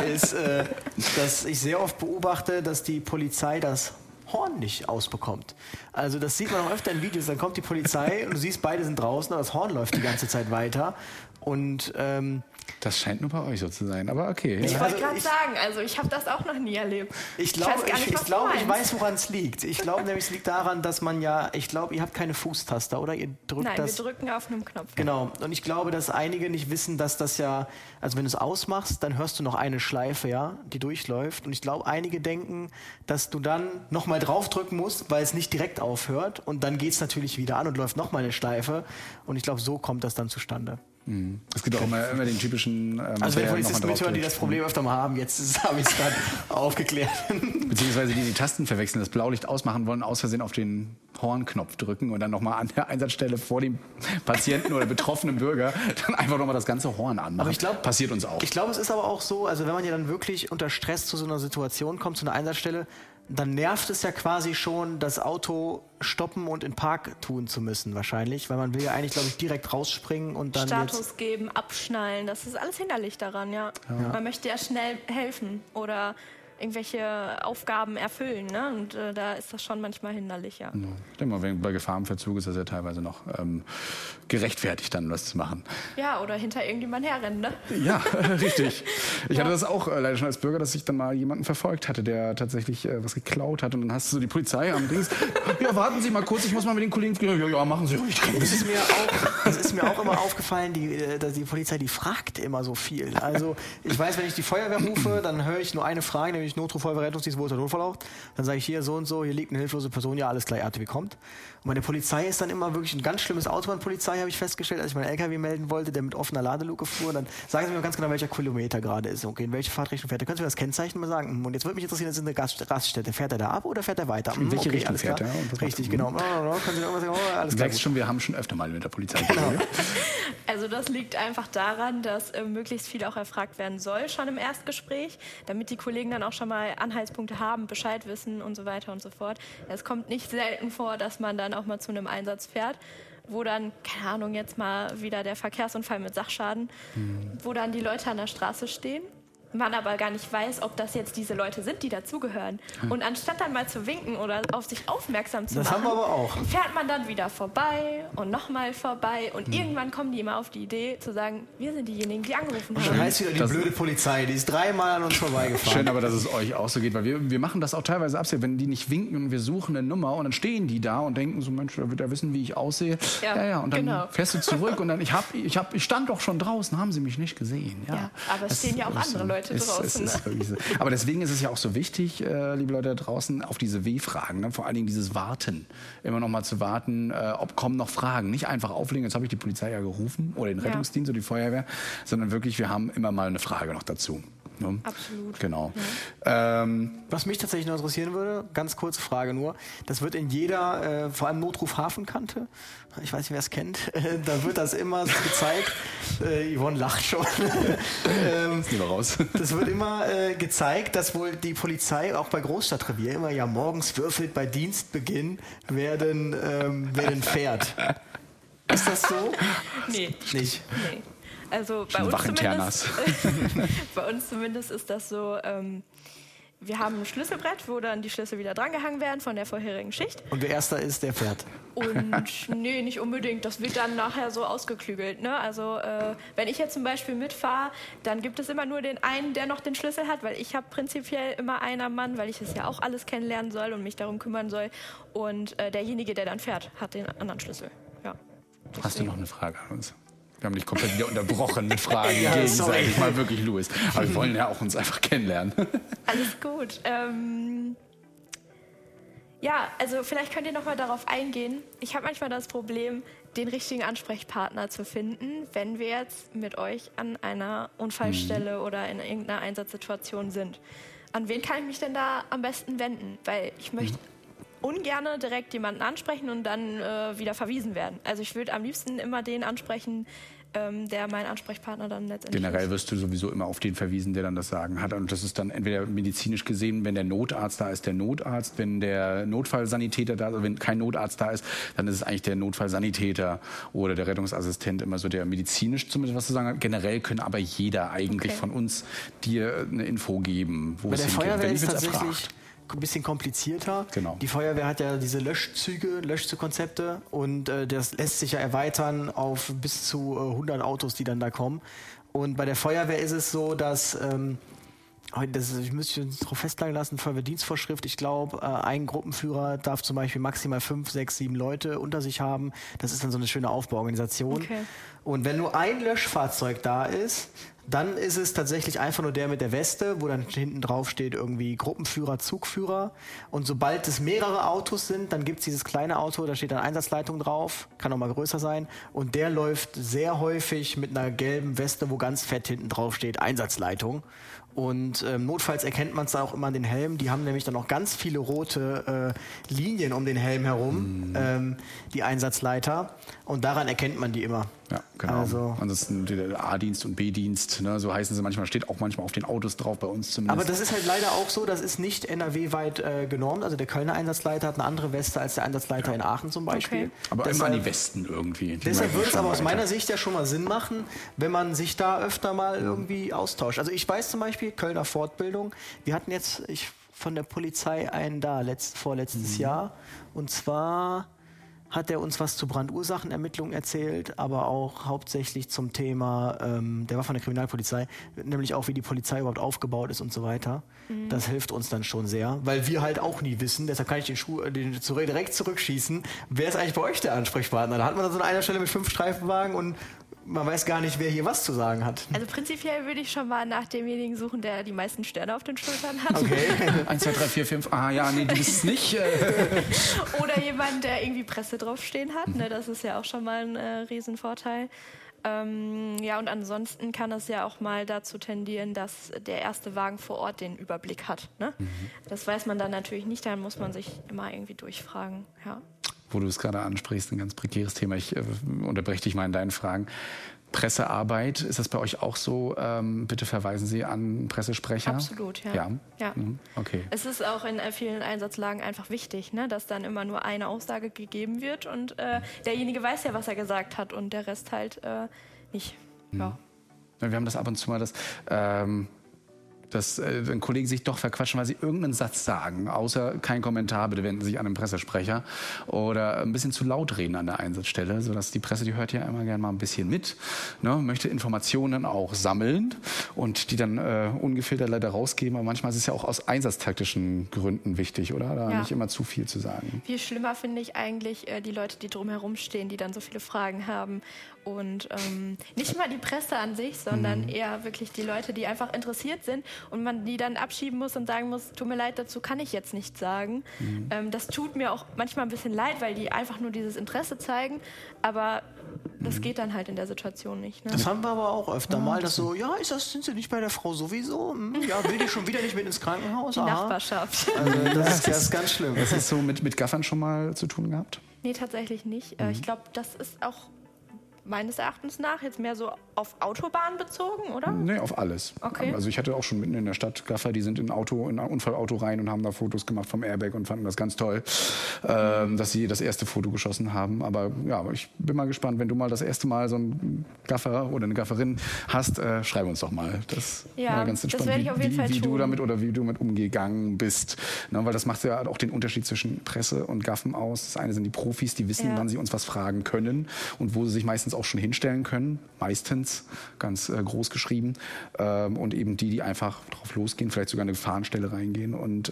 dass ich sehr oft beobachte, dass die Polizei das Horn nicht ausbekommt. Also das sieht man auch öfter in Videos, dann kommt die Polizei und du siehst, beide sind draußen, aber das Horn läuft die ganze Zeit weiter. Und das scheint nur bei euch so zu sein, aber okay. Ich Ja. wollte gerade sagen, also ich habe das auch noch nie erlebt. Ich glaube, weiß gar nicht, was du ich meinst. weiß, woran es liegt. Ich glaube nämlich, es liegt daran, dass man ihr habt keine Fußtaster, oder? Ihr drückt Nein, das. wir drücken auf einen Knopf. Genau. Und ich glaube, dass einige nicht wissen, dass das ja, also wenn du es ausmachst, dann hörst du noch eine Schleife, ja, die durchläuft. Und ich glaube, einige denken, dass du dann nochmal draufdrücken musst, weil es nicht direkt aufhört. Und dann geht es natürlich wieder an und läuft nochmal eine Schleife. Und ich glaube, so kommt das dann zustande. Es gibt auch immer den typischen... Also wenn Polizisten mithören, die das Problem öfter mal haben, jetzt habe ich es gerade aufgeklärt. Beziehungsweise die Tasten verwechseln, das Blaulicht ausmachen wollen, aus Versehen auf den Hornknopf drücken und dann nochmal an der Einsatzstelle vor dem Patienten oder betroffenen Bürger dann einfach nochmal das ganze Horn anmachen. Aber ich glaube, passiert uns auch. Ich glaube, es ist aber auch so, also wenn man ja dann wirklich unter Stress zu so einer Situation kommt, zu einer Einsatzstelle, dann nervt es ja quasi schon, das Auto stoppen und in Park tun zu müssen wahrscheinlich, weil man will ja eigentlich, glaube ich, direkt rausspringen und dann Status geben, abschnallen, das ist alles hinderlich daran, ja. Man möchte ja schnell helfen oder irgendwelche Aufgaben erfüllen, ne? Und da ist das schon manchmal hinderlich, ja. Ich denke mal, bei Gefahrenverzug ist das ja teilweise noch gerechtfertigt, dann was zu machen. Ja, oder hinter irgendjemand herrennen, ne? Ja, richtig. Ich hatte das auch leider schon als Bürger, dass ich dann mal jemanden verfolgt hatte, der tatsächlich was geklaut hat. Und dann hast du so die Polizei am Dings. Ja, warten Sie mal kurz, ich muss mal mit den Kollegen... Ja, machen Sie ruhig. Das ist mir auch immer aufgefallen, die Polizei, die fragt immer so viel. Also ich weiß, wenn ich die Feuerwehr rufe, dann höre ich nur eine Frage, nämlich Notruf, Feuerwehr, Rettungsdienst, wo ist der Notfall? Dann sage ich hier so und so, hier liegt eine hilflose Person, ja, alles klar, RTW kommt. Und meine Polizei ist dann immer wirklich ein ganz schlimmes Autobahnpolizei, habe ich festgestellt, als ich meinen LKW melden wollte, der mit offener Ladeluke fuhr. Dann sagen sie mir ganz genau, welcher Kilometer gerade ist. Okay, in welche Fahrtrichtung fährt er? Können Sie mir das Kennzeichen mal sagen? Und jetzt würde mich interessieren, das ist eine Raststätte. Fährt er da ab oder fährt er weiter? In welche Richtung alles fährt klar. er? Richtig, genau. Können Sie irgendwas sagen? Alles klar. Merkst schon, wir haben schon öfter mal mit der Polizei Genau. Also das liegt einfach daran, dass möglichst viel auch erfragt werden soll, schon im Erstgespräch, damit die Kollegen dann auch schon mal Anhaltspunkte haben, Bescheid wissen und so weiter und so fort. Es kommt nicht selten vor, dass man dann auch mal zu einem Einsatz fährt, wo dann, keine Ahnung, jetzt mal wieder der Verkehrsunfall mit Sachschaden, wo dann die Leute an der Straße stehen, man aber gar nicht weiß, ob das jetzt diese Leute sind, die dazugehören. Und anstatt dann mal zu winken oder auf sich aufmerksam zu Das machen, haben wir aber auch. fährt man dann wieder vorbei und nochmal vorbei und irgendwann kommen die immer auf die Idee zu sagen, wir sind diejenigen, die angerufen Dann haben. heißt wieder die blöde Polizei, die ist 3-mal an uns vorbeigefahren. Schön, aber dass es euch auch so geht, weil wir machen das auch teilweise absichtlich, wenn die nicht winken und wir suchen eine Nummer und dann stehen die da und denken so, Mensch, da wird er wissen, wie ich aussehe. Ja, und dann genau. fährst du zurück und dann, ich stand doch schon draußen, haben sie mich nicht gesehen. Ja, aber es stehen ja auch andere Leute draußen. Ist wirklich so. Aber deswegen ist es ja auch so wichtig, liebe Leute da draußen, auf diese W-Fragen, ne? Vor allen Dingen dieses Warten, immer noch mal zu warten, ob kommen noch Fragen. Nicht einfach auflegen, jetzt habe ich die Polizei ja gerufen oder den Rettungsdienst oder die Feuerwehr, sondern wirklich, wir haben immer mal eine Frage noch dazu. Ne? Absolut. Genau. Ja. Was mich tatsächlich noch interessieren würde, ganz kurze Frage nur, das wird in jeder, vor allem Notruf Hafenkante, ich weiß nicht, wer es kennt, da wird das immer gezeigt, Yvonne lacht schon. Lieber raus. Das wird immer gezeigt, dass wohl die Polizei auch bei Großstadtrevier immer ja morgens würfelt bei Dienstbeginn, wer denn fährt. Ist das so? Nee. Nicht. Nee. Also bei uns zumindest ist das so, wir haben ein Schlüsselbrett, wo dann die Schlüssel wieder drangehangen werden von der vorherigen Schicht. Und wer erster ist, der fährt. Und nee, nicht unbedingt. Das wird dann nachher so ausgeklügelt. Ne? Also wenn ich jetzt zum Beispiel mitfahre, dann gibt es immer nur den einen, der noch den Schlüssel hat, weil ich habe prinzipiell immer einen am Mann, weil ich es ja auch alles kennenlernen soll und mich darum kümmern soll. Und derjenige, der dann fährt, hat den anderen Schlüssel. Ja. Hast du noch eine Frage an uns? Wir haben dich komplett wieder unterbrochen mit Fragen Ja, gegenseitig. Mal wirklich, Louis. Aber wir wollen ja auch uns einfach kennenlernen. Alles gut. Ja, also vielleicht könnt ihr noch mal darauf eingehen. Ich habe manchmal das Problem, den richtigen Ansprechpartner zu finden, wenn wir jetzt mit euch an einer Unfallstelle oder in irgendeiner Einsatzsituation sind. An wen kann ich mich denn da am besten wenden? Weil ich möchte ungerne direkt jemanden ansprechen und dann wieder verwiesen werden. Also ich würde am liebsten immer den ansprechen, der mein Ansprechpartner dann letztendlich Generell ist. wirst du sowieso immer auf den verwiesen, der dann das Sagen hat. Und das ist dann entweder medizinisch gesehen, wenn der Notarzt da ist, der Notarzt, wenn der Notfallsanitäter da ist, also wenn kein Notarzt da ist, dann ist es eigentlich der Notfallsanitäter oder der Rettungsassistent immer so, der medizinisch zumindest was zu sagen hat. Generell können aber jeder eigentlich von uns dir eine Info geben, wo Bei es der hingeht. Feuerwehr Wenn ist ich tatsächlich erfragt. ein bisschen komplizierter. Genau. Die Feuerwehr hat ja diese Löschzugkonzepte und das lässt sich ja erweitern auf bis zu 100 Autos, die dann da kommen. Und bei der Feuerwehr ist es so, dass ich müsste mich darauf festlegen lassen, Feuerwehrdienstvorschrift, ich glaube, ein Gruppenführer darf zum Beispiel maximal 5, 6, 7 Leute unter sich haben. Das ist dann so eine schöne Aufbauorganisation. Okay. Und wenn nur ein Löschfahrzeug da ist, dann ist es tatsächlich einfach nur der mit der Weste, wo dann hinten drauf steht irgendwie Gruppenführer, Zugführer. Und sobald es mehrere Autos sind, dann gibt es dieses kleine Auto, da steht dann Einsatzleitung drauf, kann auch mal größer sein. Und der läuft sehr häufig mit einer gelben Weste, wo ganz fett hinten drauf steht Einsatzleitung. Und notfalls erkennt man es auch immer an den Helm. Die haben nämlich dann auch ganz viele rote Linien um den Helm herum, die Einsatzleiter. Und daran erkennt man die immer. Ja, genau. Also, ansonsten der A-Dienst und B-Dienst, ne, so heißen sie manchmal, steht auch manchmal auf den Autos drauf, bei uns zumindest. aber das ist halt leider auch so, das ist nicht NRW-weit genormt. Also der Kölner Einsatzleiter hat eine andere Weste als der Einsatzleiter in Aachen zum Beispiel. Okay. aber immer an die Westen irgendwie. Die Deshalb merken würde es schon aber aus weiter. meiner Sicht ja schon mal Sinn machen, wenn man sich da öfter mal irgendwie austauscht. Also ich weiß zum Beispiel, Kölner Fortbildung, wir hatten jetzt von der Polizei einen da, vorletztes Jahr. Und zwar hat er uns was zu Brandursachenermittlungen erzählt, aber auch hauptsächlich zum Thema, der war von der Kriminalpolizei, nämlich auch wie die Polizei überhaupt aufgebaut ist und so weiter. Das hilft uns dann schon sehr, weil wir halt auch nie wissen, deshalb kann ich direkt zurückschießen, wer ist eigentlich bei euch der Ansprechpartner? Da hat man dann so an einer Stelle mit 5 Streifenwagen und man weiß gar nicht, wer hier was zu sagen hat. Also prinzipiell würde ich schon mal nach demjenigen suchen, der die meisten Sterne auf den Schultern hat. Okay. 1, 2, 3, 4, 5, ja, nee, du bist es nicht. Oder jemand, der irgendwie Presse draufstehen hat. Ne? Das ist ja auch schon mal ein Riesenvorteil. Ja, und ansonsten kann es ja auch mal dazu tendieren, dass der erste Wagen vor Ort den Überblick hat. Ne? Das weiß man dann natürlich nicht, dann muss man sich immer irgendwie durchfragen. Ja. Wo du es gerade ansprichst, ein ganz prekäres Thema. Ich unterbreche dich mal in deinen Fragen. Pressearbeit, ist das bei euch auch so? Bitte verweisen Sie an Pressesprecher. Absolut, ja. Ja? Mhm. Okay. Es ist auch in vielen Einsatzlagen einfach wichtig, ne, dass dann immer nur eine Aussage gegeben wird und derjenige weiß ja, was er gesagt hat und der Rest halt nicht. Ja. Wir haben das ab und zu mal, dass ein Kollege sich doch verquatschen, weil sie irgendeinen Satz sagen, außer kein Kommentar, bitte wenden Sie sich an den Pressesprecher, oder ein bisschen zu laut reden an der Einsatzstelle, sodass die Presse, die hört ja immer gerne mal ein bisschen mit, ne, möchte Informationen auch sammeln und die dann ungefiltert leider rausgeben, aber manchmal ist es ja auch aus einsatztaktischen Gründen wichtig, oder? Da nicht immer zu viel zu sagen. Viel schlimmer finde ich eigentlich die Leute, die drumherum stehen, die dann so viele Fragen haben. Und nicht mal die Presse an sich, sondern eher wirklich die Leute, die einfach interessiert sind und man die dann abschieben muss und sagen muss, tut mir leid, dazu kann ich jetzt nichts sagen. Das tut mir auch manchmal ein bisschen leid, weil die einfach nur dieses Interesse zeigen, aber das geht dann halt in der Situation nicht. Ne? Das haben wir aber auch öfter mal, dass so, ja, sind Sie nicht bei der Frau sowieso? Ja, will die schon wieder nicht mit ins Krankenhaus? Die Nachbarschaft. Also das ist ganz schlimm. Das ist so mit Gaffern schon mal zu tun gehabt? Nee, tatsächlich nicht. Ich glaube, das ist auch meines Erachtens nach jetzt mehr so auf Autobahn bezogen, oder? Nee, auf alles. Okay. Also ich hatte auch schon mitten in der Stadt Gaffer, die sind in ein Unfallauto rein und haben da Fotos gemacht vom Airbag und fanden das ganz toll, dass sie das erste Foto geschossen haben. Aber ja, ich bin mal gespannt, wenn du mal das erste Mal so einen Gaffer oder eine Gafferin hast, schreib uns doch mal. Das war ganz entspannt, das werde ich auf jeden Fall wie du tun. damit oder wie du damit umgegangen bist. Ne, weil das macht ja auch den Unterschied zwischen Presse und Gaffen aus. Das eine sind die Profis, die wissen, wann sie uns was fragen können und wo sie sich meistens auch schon hinstellen können, meistens ganz groß geschrieben, und eben die einfach drauf losgehen, vielleicht sogar eine Gefahrenstelle reingehen und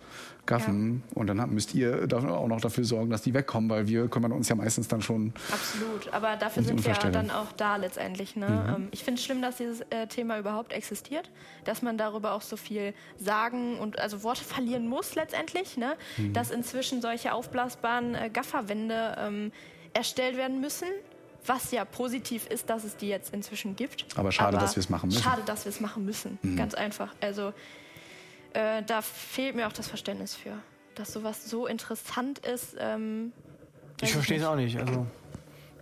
gaffen. Und dann müsst ihr auch noch dafür sorgen, dass die wegkommen, weil wir kümmern uns ja meistens dann schon. Absolut, aber dafür sind wir ja dann auch da letztendlich. Ne? Ich finde es schlimm, dass dieses Thema überhaupt existiert, dass man darüber auch so viel sagen und also Worte verlieren muss letztendlich, ne? Dass inzwischen solche aufblasbaren Gafferwände erstellt werden müssen. Was ja positiv ist, dass es die jetzt inzwischen gibt. Aber schade, dass wir es machen müssen. Schade, dass wir es machen müssen. Ganz einfach. Also da fehlt mir auch das Verständnis für, dass sowas so interessant ist. Ich verstehe es auch nicht. Also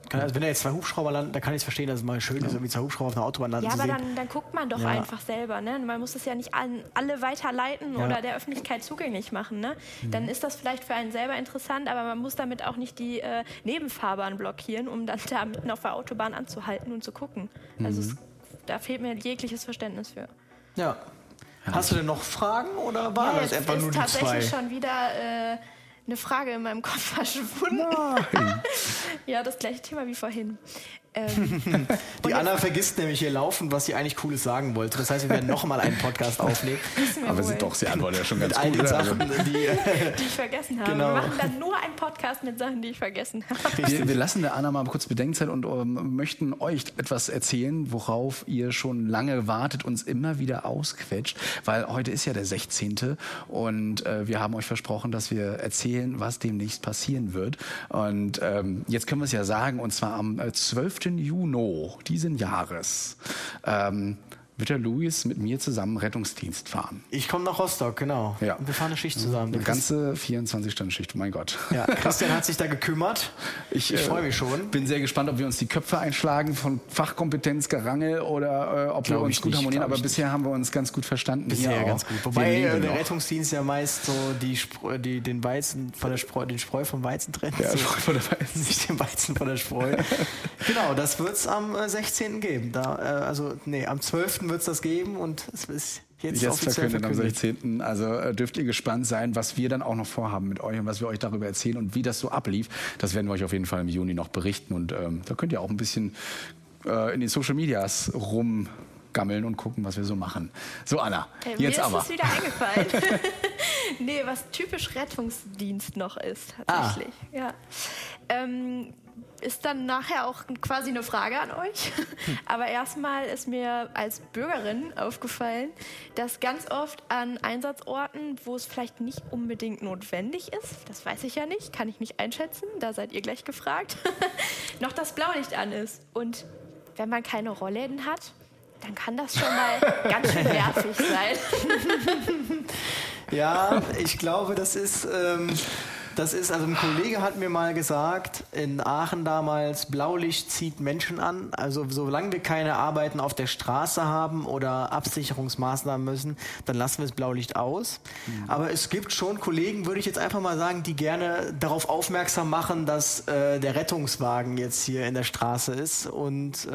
Also wenn da jetzt 2 Hubschrauber landen, dann kann ich es verstehen, dass es mal schön ist, irgendwie 2 Hubschrauber auf einer Autobahn landen zu aber sehen. dann guckt man doch einfach selber. Ne? Man muss es ja nicht an alle weiterleiten oder der Öffentlichkeit zugänglich machen. Ne? Dann ist das vielleicht für einen selber interessant, aber man muss damit auch nicht die Nebenfahrbahn blockieren, um dann da mitten auf der Autobahn anzuhalten und zu gucken. Also da fehlt mir jegliches Verständnis für. Ja. Hast du denn noch Fragen oder war das einfach nur die 2? Jetzt ist tatsächlich schon wieder eine Frage in meinem Kopf verschwunden. Nein. Ja, das gleiche Thema wie vorhin. Die Anna vergisst nämlich hier laufend, was sie eigentlich Cooles sagen wollte. Das heißt, wir werden nochmal einen Podcast aufnehmen. Aber sie antwortet ja schon ganz mit gut. Mit Sachen, die ich vergessen habe. Genau. Wir machen dann nur einen Podcast mit Sachen, die ich vergessen habe. Wir lassen der Anna mal kurz Bedenkzeit und möchten euch etwas erzählen, worauf ihr schon lange wartet, uns immer wieder ausquetscht, weil heute ist ja der 16. und wir haben euch versprochen, dass wir erzählen, was demnächst passieren wird. Und jetzt können wir es ja sagen, und zwar am 12. Juni diesen Jahres wird der Luis mit mir zusammen Rettungsdienst fahren. Ich komme nach Rostock, genau. Ja. Und wir fahren eine Schicht zusammen. Eine ganze 24-Stunden-Schicht, mein Gott. Ja, Christian hat sich da gekümmert. Ich freue mich schon. Bin sehr gespannt, ob wir uns die Köpfe einschlagen von Fachkompetenz, Gerangel oder ob wir uns gut harmonieren. Aber bisher haben wir uns ganz gut verstanden. Bisher ganz gut. Wobei der Rettungsdienst ja meist so den Weizen von der Spreu, den Spreu vom Weizen trennt. Ja, so. Spreu von der Weizen. Nicht den Weizen von der Spreu. Genau, das wird es am 16. geben. Am 12. wird es das geben und es ist jetzt offiziell verkündet am 16. Also dürft ihr gespannt sein, was wir dann auch noch vorhaben mit euch und was wir euch darüber erzählen und wie das so ablief. Das werden wir euch auf jeden Fall im Juni noch berichten und da könnt ihr auch ein bisschen in den Social Medias rumgammeln und gucken, was wir so machen. So, Anna, jetzt aber. Mir ist es wieder eingefallen. Nee, was typisch Rettungsdienst noch ist, tatsächlich. Ja. Ist dann nachher auch quasi eine Frage an euch. Aber erstmal ist mir als Bürgerin aufgefallen, dass ganz oft an Einsatzorten, wo es vielleicht nicht unbedingt notwendig ist, das weiß ich ja nicht, kann ich nicht einschätzen, da seid ihr gleich gefragt, noch das Blaulicht an ist. Und wenn man keine Rollläden hat, dann kann das schon mal ganz schön nervig sein. Ja, ich glaube, das ist, also ein Kollege hat mir mal gesagt, in Aachen damals, Blaulicht zieht Menschen an. Also solange wir keine Arbeiten auf der Straße haben oder Absicherungsmaßnahmen müssen, dann lassen wir das Blaulicht aus. Aber es gibt schon Kollegen, würde ich jetzt einfach mal sagen, die gerne darauf aufmerksam machen, dass der Rettungswagen jetzt hier in der Straße ist und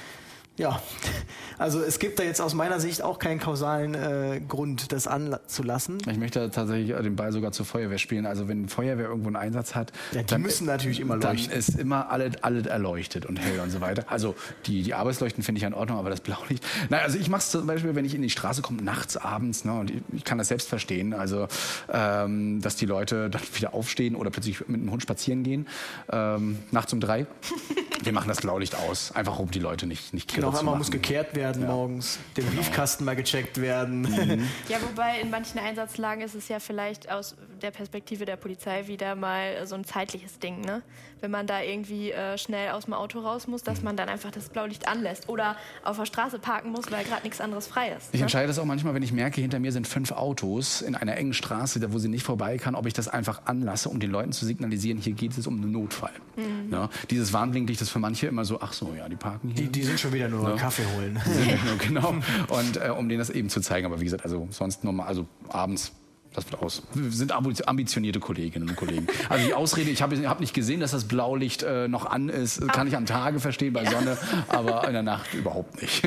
ja, also es gibt da jetzt aus meiner Sicht auch keinen kausalen Grund, das anzulassen. Ich möchte tatsächlich den Ball sogar zur Feuerwehr spielen. Also wenn Feuerwehr irgendwo einen Einsatz hat, ja, die müssen natürlich immer leuchten. Dann ist immer alles erleuchtet und hell und so weiter. Also die Arbeitsleuchten finde ich ja in Ordnung, aber das Blaulicht. Nein, also ich mache es zum Beispiel, wenn ich in die Straße komme, nachts, abends, ne, und ich kann das selbst verstehen. Also dass die Leute dann wieder aufstehen oder plötzlich mit dem Hund spazieren gehen, nachts um 3. Wir machen das Blaulicht aus, einfach um die Leute nicht kirre Genau, zu einmal machen. muss gekehrt werden morgens, der Briefkasten mal gecheckt werden. Ja, wobei in manchen Einsatzlagen ist es ja vielleicht aus der Perspektive der Polizei wieder mal so ein zeitliches Ding, ne? Wenn man da irgendwie schnell aus dem Auto raus muss, dass man dann einfach das Blaulicht anlässt oder auf der Straße parken muss, weil gerade nichts anderes frei ist. Ich entscheide das auch manchmal, wenn ich merke, hinter mir sind 5 Autos in einer engen Straße, wo sie nicht vorbei kann, ob ich das einfach anlasse, um den Leuten zu signalisieren, hier geht es um einen Notfall. Ja, dieses Warnblinklicht ist für manche immer so, ach so, ja, die parken hier. Die sind schon wieder nur Kaffee holen. Genau. Und um denen das eben zu zeigen. Aber wie gesagt, also sonst normal, also abends, das wird aus. Wir sind ambitionierte Kolleginnen und Kollegen. Also die Ausrede, ich hab nicht gesehen, dass das Blaulicht noch an ist, kann ich am Tage verstehen, bei Sonne, aber in der Nacht überhaupt nicht.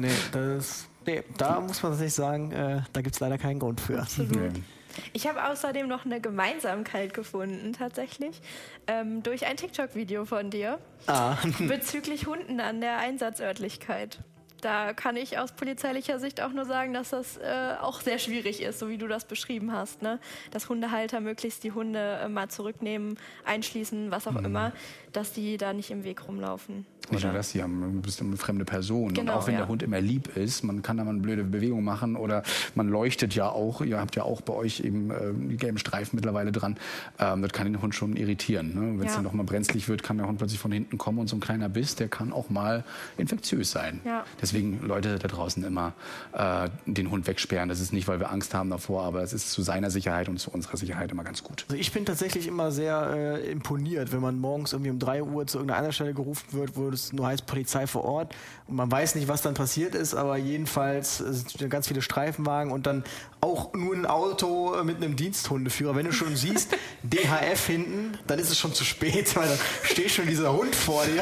Nee, da muss man tatsächlich sagen, da gibt es leider keinen Grund für. Absolut. Ich habe außerdem noch eine Gemeinsamkeit gefunden, tatsächlich, durch ein TikTok-Video von dir bezüglich Hunden an der Einsatzörtlichkeit. Da kann ich aus polizeilicher Sicht auch nur sagen, dass das auch sehr schwierig ist, so wie du das beschrieben hast, ne? Dass Hundehalter möglichst die Hunde mal zurücknehmen, einschließen, was auch immer, dass die da nicht im Weg rumlaufen. Nicht nur das, du bist eine fremde Person. Genau, und auch wenn der Hund immer lieb ist, man kann da mal eine blöde Bewegung machen oder man leuchtet ja auch. Ihr habt ja auch bei euch eben die gelben Streifen mittlerweile dran. Das kann den Hund schon irritieren. Ne? Wenn es dann noch mal brenzlig wird, kann der Hund plötzlich von hinten kommen und so ein kleiner Biss, der kann auch mal infektiös sein. Ja. Deswegen Leute da draußen immer den Hund wegsperren. Das ist nicht, weil wir Angst haben davor, aber es ist zu seiner Sicherheit und zu unserer Sicherheit immer ganz gut. Also ich bin tatsächlich immer sehr imponiert, wenn man morgens irgendwie um 3 Uhr zu irgendeiner anderen Stelle gerufen wird, wo es nur heißt Polizei vor Ort und man weiß nicht, was dann passiert ist, aber jedenfalls sind ganz viele Streifenwagen und dann auch nur ein Auto mit einem Diensthundeführer. Wenn du schon siehst, DHF hinten, dann ist es schon zu spät, weil dann steht schon dieser Hund vor dir.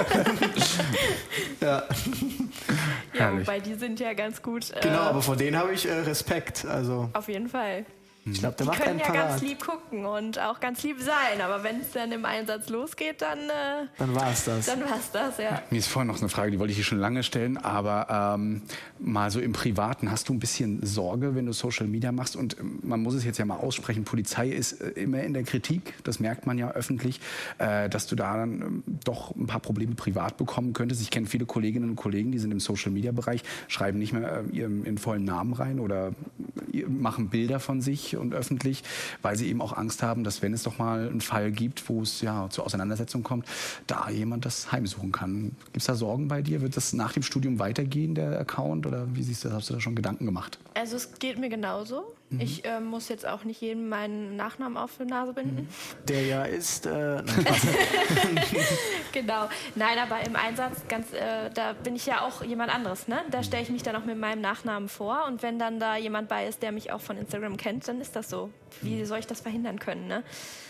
Ja, wobei die sind ja ganz gut. Genau, aber vor denen habe ich Respekt. Also. Auf jeden Fall. Ich glaube, der die macht einen können ja parat. ganz lieb gucken und auch ganz lieb sein, aber wenn es dann im Einsatz losgeht, dann war es das. Dann war es das, ja. Mir ist vorhin noch eine Frage, die wollte ich hier schon lange stellen, aber mal so im Privaten, hast du ein bisschen Sorge, wenn du Social Media machst? Und man muss es jetzt ja mal aussprechen, Polizei ist immer in der Kritik, das merkt man ja öffentlich, dass du da dann doch ein paar Probleme privat bekommen könntest. Ich kenne viele Kolleginnen und Kollegen, die sind im Social Media Bereich, schreiben nicht mehr ihren vollen Namen rein oder machen Bilder von sich und öffentlich, weil sie eben auch Angst haben, dass wenn es doch mal einen Fall gibt, wo es ja zur Auseinandersetzung kommt, da jemand das heimsuchen kann. Gibt es da Sorgen bei dir? Wird das nach dem Studium weitergehen, der Account? Oder wie siehst du das? Hast du da schon Gedanken gemacht? Also es geht mir genauso. Ich muss jetzt auch nicht jedem meinen Nachnamen auf die Nase binden. Der ja ist... Genau. Nein, aber im Einsatz, da bin ich ja auch jemand anderes. Ne? Da stelle ich mich dann auch mit meinem Nachnamen vor. Und wenn dann da jemand bei ist, der mich auch von Instagram kennt, dann ist das so. Wie soll ich das verhindern können? Ne?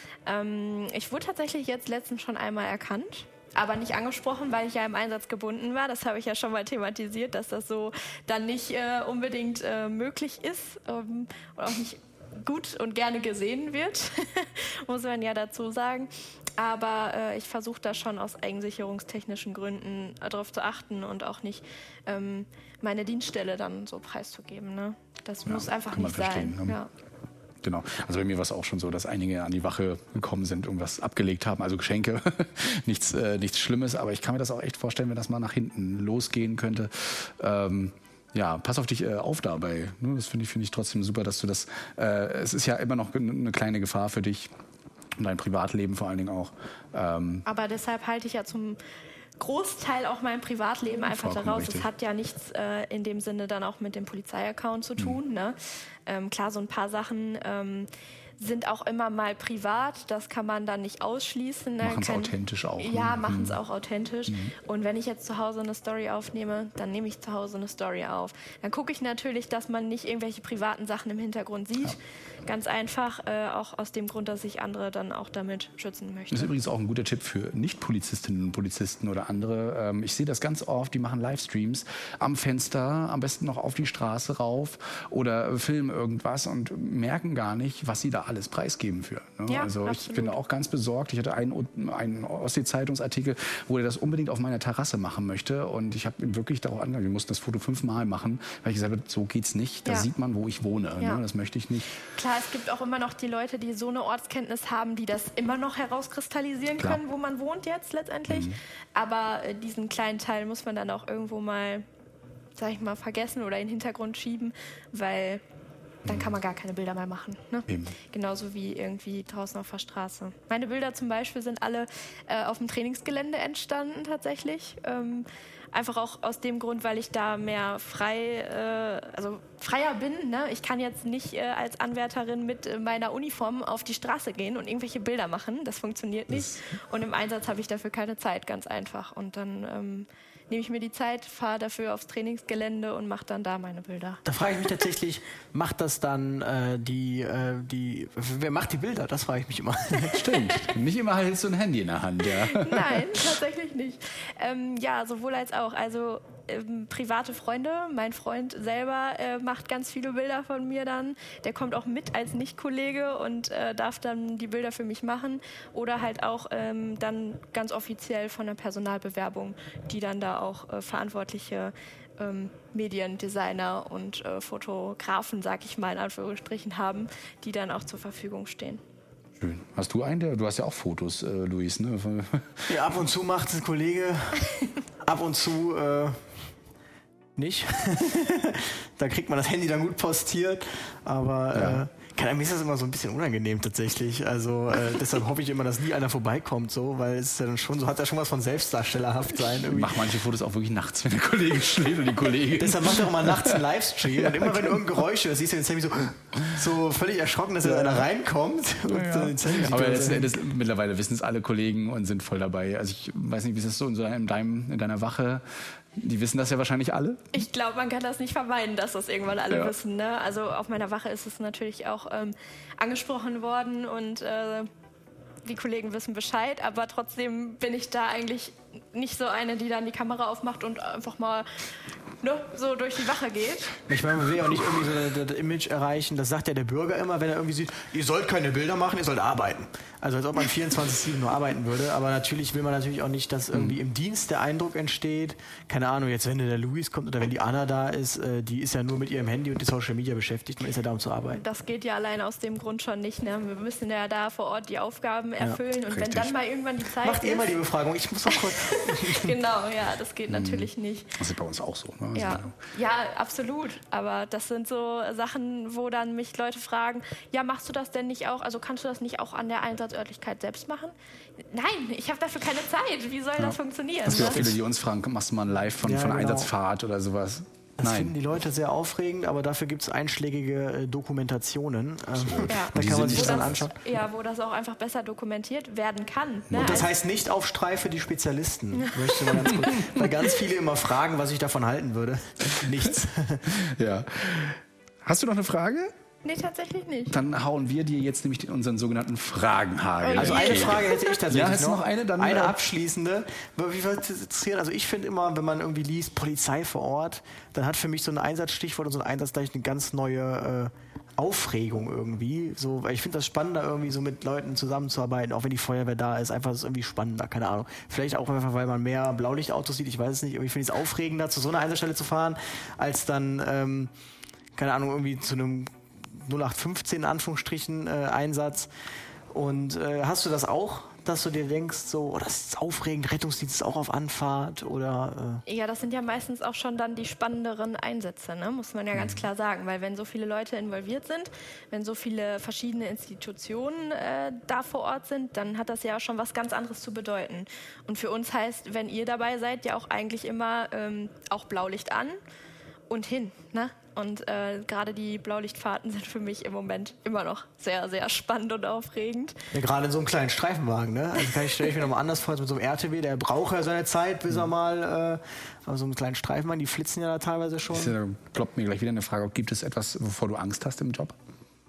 Ich wurde tatsächlich jetzt letztens schon einmal erkannt. Aber nicht angesprochen, weil ich ja im Einsatz gebunden war. Das habe ich ja schon mal thematisiert, dass das so dann nicht unbedingt möglich ist und auch nicht gut und gerne gesehen wird, muss man ja dazu sagen. Aber ich versuche da schon aus eigensicherungstechnischen Gründen darauf zu achten und auch nicht meine Dienststelle dann so preiszugeben. Ne? Das muss einfach nicht sein. Ne? Ja. Genau. Also bei mir war es auch schon so, dass einige an die Wache gekommen sind, irgendwas abgelegt haben, also Geschenke, nichts Schlimmes, aber ich kann mir das auch echt vorstellen, wenn das mal nach hinten losgehen könnte. Ja, pass auf dich auf dabei. Ne? Das finde ich trotzdem super, dass du das, es ist ja immer noch eine kleine Gefahr für dich und dein Privatleben vor allen Dingen auch. Aber deshalb halte ich ja zum Großteil auch mein Privatleben einfach daraus. Es hat ja nichts in dem Sinne dann auch mit dem Polizeiaccount zu tun. Ne? Klar, so ein paar Sachen sind auch immer mal privat. Das kann man dann nicht ausschließen. Ne? Machen es authentisch auch. Ja, machen es auch authentisch. Und wenn ich jetzt zu Hause eine Story aufnehme, dann nehme ich zu Hause eine Story auf. Dann gucke ich natürlich, dass man nicht irgendwelche privaten Sachen im Hintergrund sieht. Ja. Ganz einfach, auch aus dem Grund, dass ich andere dann auch damit schützen möchte. Das ist übrigens auch ein guter Tipp für Nicht-Polizistinnen und Polizisten oder andere. Ich sehe das ganz oft, die machen Livestreams am Fenster, am besten noch auf die Straße rauf oder filmen irgendwas und merken gar nicht, was sie da alles preisgeben für. Ne? Ja, also absolut. Ich bin da auch ganz besorgt. Ich hatte einen Ostsee-Zeitungsartikel, wo er das unbedingt auf meiner Terrasse machen möchte und ich habe ihm wirklich darauf angegangen, wir mussten das Foto 5-mal machen, weil ich gesagt habe, so geht's nicht. Da sieht man, wo ich wohne. Ja. Ne? Das möchte ich nicht. Klar, es gibt auch immer noch die Leute, die so eine Ortskenntnis haben, die das immer noch herauskristallisieren können, wo man wohnt jetzt letztendlich. Aber diesen kleinen Teil muss man dann auch irgendwo mal, sag ich mal, vergessen oder in den Hintergrund schieben, weil dann kann man gar keine Bilder mehr machen. Ne? Genauso wie irgendwie draußen auf der Straße. Meine Bilder zum Beispiel sind alle auf dem Trainingsgelände entstanden tatsächlich. Einfach auch aus dem Grund, weil ich da mehr freier bin. Ne? Ich kann jetzt nicht als Anwärterin mit meiner Uniform auf die Straße gehen und irgendwelche Bilder machen. Das funktioniert nicht. Und im Einsatz habe ich dafür keine Zeit, ganz einfach. Und dann nehme ich mir die Zeit, fahre dafür aufs Trainingsgelände und mache dann da meine Bilder. Da frage ich mich tatsächlich, macht das dann wer macht die Bilder? Das frage ich mich immer. Stimmt. Nicht immer hältst du ein Handy in der Hand, ja. Nein, tatsächlich nicht. Ja, sowohl als auch. Also private Freunde, mein Freund selber macht ganz viele Bilder von mir dann. Der kommt auch mit als Nicht-Kollege und darf dann die Bilder für mich machen. Oder halt auch dann ganz offiziell von der Personalbewerbung, die dann da auch verantwortliche Mediendesigner und Fotografen, sag ich mal in Anführungsstrichen, haben, die dann auch zur Verfügung stehen. Schön. Hast du einen? Du hast ja auch Fotos, Luis, ne? Ja, ab und zu macht ein Kollege, ab und zu nicht. Da kriegt man das Handy dann gut postiert, aber mir ist das immer so ein bisschen unangenehm tatsächlich. Also deshalb hoffe ich immer, dass nie einer vorbeikommt, so, weil es ist ja dann schon so, hat ja schon was von Selbstdarstellerhaft sein. Ich mache manche Fotos auch wirklich nachts, wenn der Kollege schläft und die Kollegin. Deshalb macht er auch mal nachts einen Livestream und immer wenn irgendein Geräusch hörst, siehst du den Sammy so völlig erschrocken, dass einer reinkommt. Und den Sammy sieht. Aber mittlerweile wissen es alle Kollegen und sind voll dabei. Also ich weiß nicht, wie ist das so in deiner Wache? Die wissen das ja wahrscheinlich alle. Ich glaube, man kann das nicht vermeiden, dass das irgendwann alle wissen. Ne? Also auf meiner Wache ist es natürlich auch angesprochen worden und die Kollegen wissen Bescheid, aber trotzdem bin ich da eigentlich nicht so eine, die dann die Kamera aufmacht und einfach mal so durch die Wache geht. Ich meine, man will ja auch nicht irgendwie so das Image erreichen, das sagt ja der Bürger immer, wenn er irgendwie sieht, ihr sollt keine Bilder machen, ihr sollt arbeiten. Also als ob man 24/7 nur arbeiten würde, aber natürlich will man auch nicht, dass irgendwie im Dienst der Eindruck entsteht, keine Ahnung, jetzt wenn der Luis kommt oder wenn die Anna da ist, die ist ja nur mit ihrem Handy und die Social Media beschäftigt, man ist ja da, um zu arbeiten. Das geht ja allein aus dem Grund schon nicht, ne? Wir müssen ja da vor Ort die Aufgaben erfüllen und wenn dann mal irgendwann die Zeit Macht ihr immer die Befragung, ich muss noch kurz... Genau, ja, das geht natürlich nicht. Das ist bei uns auch so. Ne? Ja, absolut. Aber das sind so Sachen, wo dann mich Leute fragen, ja, machst du das denn nicht auch, also kannst du das nicht auch an der Einsatzörtlichkeit selbst machen? Nein, ich habe dafür keine Zeit. Wie soll das funktionieren? Es gibt auch viele, die uns fragen, machst du mal ein Live von Einsatzfahrt oder sowas? Das finden die Leute sehr aufregend, aber dafür gibt es einschlägige Dokumentationen. Da kann man sich dann anschauen. Ja, wo das auch einfach besser dokumentiert werden kann. Ne? Und das heißt nicht auf Streife die Spezialisten. Möchte mal ganz kurz, weil ganz viele immer fragen, was ich davon halten würde. Nichts. Ja. Hast du noch eine Frage? Nee, tatsächlich nicht. Dann hauen wir dir jetzt nämlich unseren sogenannten Fragenhagel. Also eine Frage hätte ich tatsächlich hast noch eine? Dann eine abschließende. Wie wird das interessieren? Also ich finde immer, wenn man irgendwie liest, Polizei vor Ort, dann hat für mich so ein Einsatzstichwort und so ein Einsatz gleich eine ganz neue Aufregung irgendwie. So, weil ich finde das spannender, irgendwie so mit Leuten zusammenzuarbeiten, auch wenn die Feuerwehr da ist. Einfach ist es irgendwie spannender, keine Ahnung. Vielleicht auch einfach, weil man mehr Blaulichtautos sieht, ich weiß es nicht. Irgendwie finde ich es aufregender, zu so einer Einsatzstelle zu fahren, als dann, keine Ahnung, irgendwie zu einem 0815 in Anführungsstrichen Einsatz. Und hast du das auch, dass du dir denkst, so, das ist aufregend, Rettungsdienst ist auch auf Anfahrt oder... Ja, das sind ja meistens auch schon dann die spannenderen Einsätze, ne? Muss man ja ganz klar sagen, weil wenn so viele Leute involviert sind, wenn so viele verschiedene Institutionen da vor Ort sind, dann hat das ja schon was ganz anderes zu bedeuten. Und für uns heißt, wenn ihr dabei seid, ja auch eigentlich immer auch Blaulicht an und hin, ne? Und gerade die Blaulichtfahrten sind für mich im Moment immer noch sehr, sehr spannend und aufregend. Ja, gerade in so einem kleinen Streifenwagen, ne? Also stelle ich mir nochmal anders vor als mit so einem RTW, der braucht ja seine Zeit, bis er mal, aber so einen kleinen Streifenwagen, die flitzen ja da teilweise schon. Da ploppt mir gleich wieder eine Frage, gibt es etwas, wovor du Angst hast im Job?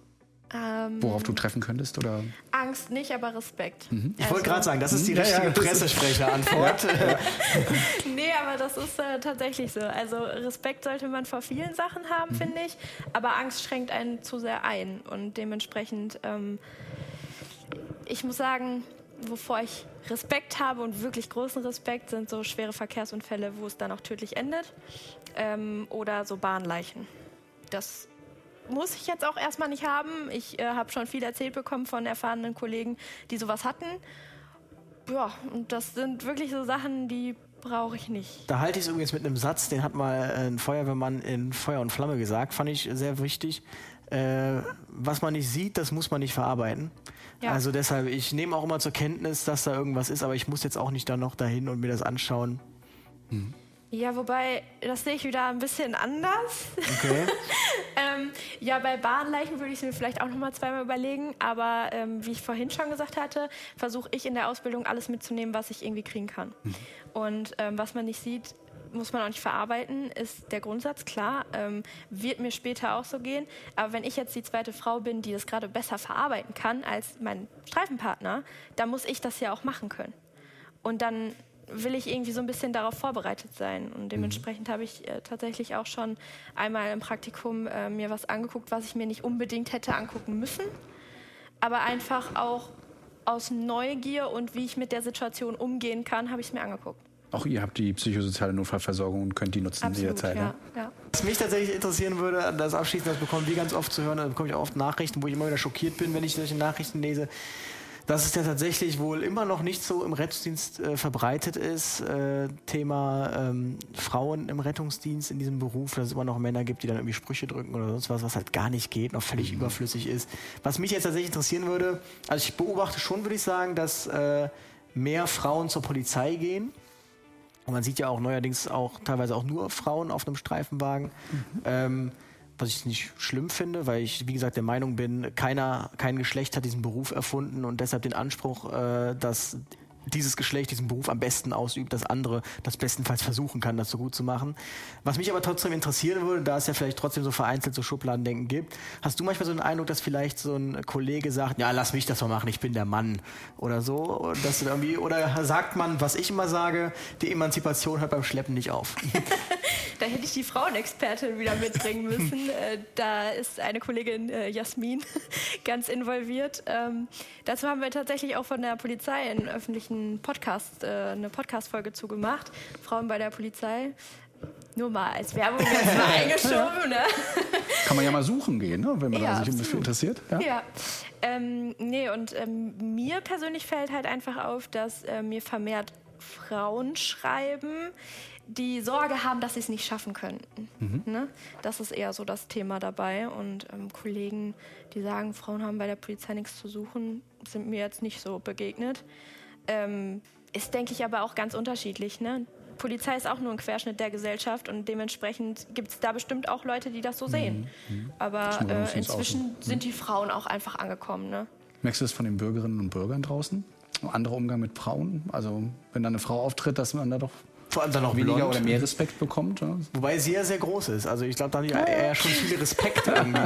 Worauf du treffen könntest? Oder? Angst nicht, aber Respekt. Ich wollte gerade sagen, das ist die richtige Pressesprecherantwort. Nee, aber das ist tatsächlich so. Also Respekt sollte man vor vielen Sachen haben, finde ich. Aber Angst schränkt einen zu sehr ein. Und dementsprechend, ich muss sagen, wovor ich Respekt habe und wirklich großen Respekt, sind so schwere Verkehrsunfälle, wo es dann auch tödlich endet. Oder so Bahnleichen. Das muss ich jetzt auch erstmal nicht haben. Ich habe schon viel erzählt bekommen von erfahrenen Kollegen, die sowas hatten. Ja, und das sind wirklich so Sachen, die brauche ich nicht. Da halte ich es übrigens mit einem Satz, den hat mal ein Feuerwehrmann in Feuer und Flamme gesagt, fand ich sehr wichtig. Was man nicht sieht, das muss man nicht verarbeiten. Ja. Also deshalb, ich nehme auch immer zur Kenntnis, dass da irgendwas ist, aber ich muss jetzt auch nicht dann noch dahin und mir das anschauen. Ja, wobei, das sehe ich wieder ein bisschen anders. Okay. Ja, bei Bahnleichen würde ich es mir vielleicht auch noch mal zweimal überlegen. Aber wie ich vorhin schon gesagt hatte, versuche ich in der Ausbildung alles mitzunehmen, was ich irgendwie kriegen kann. Und was man nicht sieht, muss man auch nicht verarbeiten, ist der Grundsatz, klar. Wird mir später auch so gehen. Aber wenn ich jetzt die zweite Frau bin, die das gerade besser verarbeiten kann als mein Streifenpartner, dann muss ich das ja auch machen können. Und dann will ich irgendwie so ein bisschen darauf vorbereitet sein. Und dementsprechend habe ich tatsächlich auch schon einmal im Praktikum mir was angeguckt, was ich mir nicht unbedingt hätte angucken müssen. Aber einfach auch aus Neugier und wie ich mit der Situation umgehen kann, habe ich es mir angeguckt. Auch ihr habt die psychosoziale Notfallversorgung und könnt die nutzen jederzeit. Ja. Was mich tatsächlich interessieren würde, das abschließend, das bekommen wir ganz oft zu hören, da bekomme ich auch oft Nachrichten, wo ich immer wieder schockiert bin, wenn ich solche Nachrichten lese, dass es ja tatsächlich wohl immer noch nicht so im Rettungsdienst verbreitet ist. Thema Frauen im Rettungsdienst in diesem Beruf, dass es immer noch Männer gibt, die dann irgendwie Sprüche drücken oder sonst was halt gar nicht geht, noch völlig überflüssig ist. Was mich jetzt tatsächlich interessieren würde, also ich beobachte schon, würde ich sagen, dass mehr Frauen zur Polizei gehen. Und man sieht ja auch neuerdings auch teilweise auch nur Frauen auf einem Streifenwagen. Was ich nicht schlimm finde, weil ich, wie gesagt, der Meinung bin, kein Geschlecht hat diesen Beruf erfunden und deshalb den Anspruch, dass dieses Geschlecht diesen Beruf am besten ausübt, das andere das bestenfalls versuchen kann, das so gut zu machen. Was mich aber trotzdem interessieren würde, da es ja vielleicht trotzdem so vereinzelt so Schubladendenken gibt, hast du manchmal so den Eindruck, dass vielleicht so ein Kollege sagt, ja, lass mich das mal machen, ich bin der Mann oder so, dass du irgendwie, oder sagt man, was ich immer sage, die Emanzipation hört beim Schleppen nicht auf. Da hätte ich die Frauenexpertin wieder mitbringen müssen. Da ist eine Kollegin, Jasmin, ganz involviert. Dazu haben wir tatsächlich auch von der Polizei einen öffentlichen Podcast, eine Podcast-Folge zugemacht. Frauen bei der Polizei. Nur mal als Werbung jetzt mal eingeschoben. Ne? Kann man ja mal suchen gehen, ne? Wenn man sich dafür interessiert. Ja. Mir persönlich fällt halt einfach auf, dass mir vermehrt Frauen schreiben, die Sorge haben, dass sie es nicht schaffen könnten. Ne? Das ist eher so das Thema dabei. Und Kollegen, die sagen, Frauen haben bei der Polizei nichts zu suchen, sind mir jetzt nicht so begegnet. Ist, denke ich, aber auch ganz unterschiedlich. Ne? Polizei ist auch nur ein Querschnitt der Gesellschaft und dementsprechend gibt es da bestimmt auch Leute, die das so sehen. Aber inzwischen sind die Frauen auch einfach angekommen. Ne? Merkst du das von den Bürgerinnen und Bürgern draußen? Ein anderer Umgang mit Frauen? Also wenn da eine Frau auftritt, dass man da doch vor allem dann auch weniger blond oder mehr Respekt bekommt? Ja? Wobei sie ja sehr groß ist. Also ich glaube, da haben die eher schon viele Respekt irgendwie.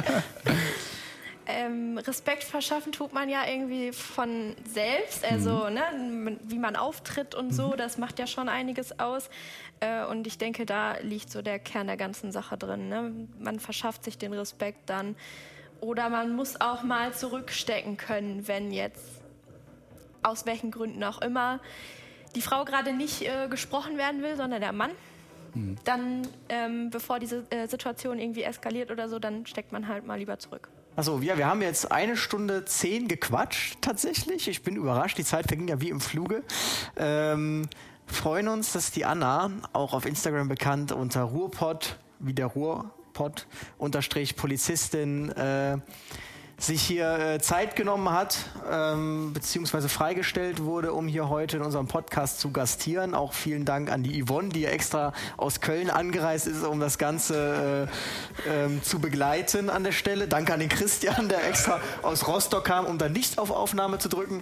Respekt verschaffen tut man ja irgendwie von selbst, also wie man auftritt und so, das macht ja schon einiges aus. Und ich denke, da liegt so der Kern der ganzen Sache drin. Ne? Man verschafft sich den Respekt dann. Oder man muss auch mal zurückstecken können, wenn jetzt, aus welchen Gründen auch immer, die Frau gerade nicht gesprochen werden will, sondern der Mann. Dann, bevor diese Situation irgendwie eskaliert oder so, dann steckt man halt mal lieber zurück. Achso, ja, wir haben jetzt 1:10 gequatscht, tatsächlich. Ich bin überrascht, die Zeit verging ja wie im Fluge. Freuen uns, dass die Anna, auch auf Instagram bekannt unter Ruhrpott, wie der Ruhrpott, _Polizistin, sich hier Zeit genommen hat, beziehungsweise freigestellt wurde, um hier heute in unserem Podcast zu gastieren. Auch vielen Dank an die Yvonne, die ja extra aus Köln angereist ist, um das Ganze zu begleiten an der Stelle. Danke an den Christian, der extra aus Rostock kam, um dann nicht auf Aufnahme zu drücken.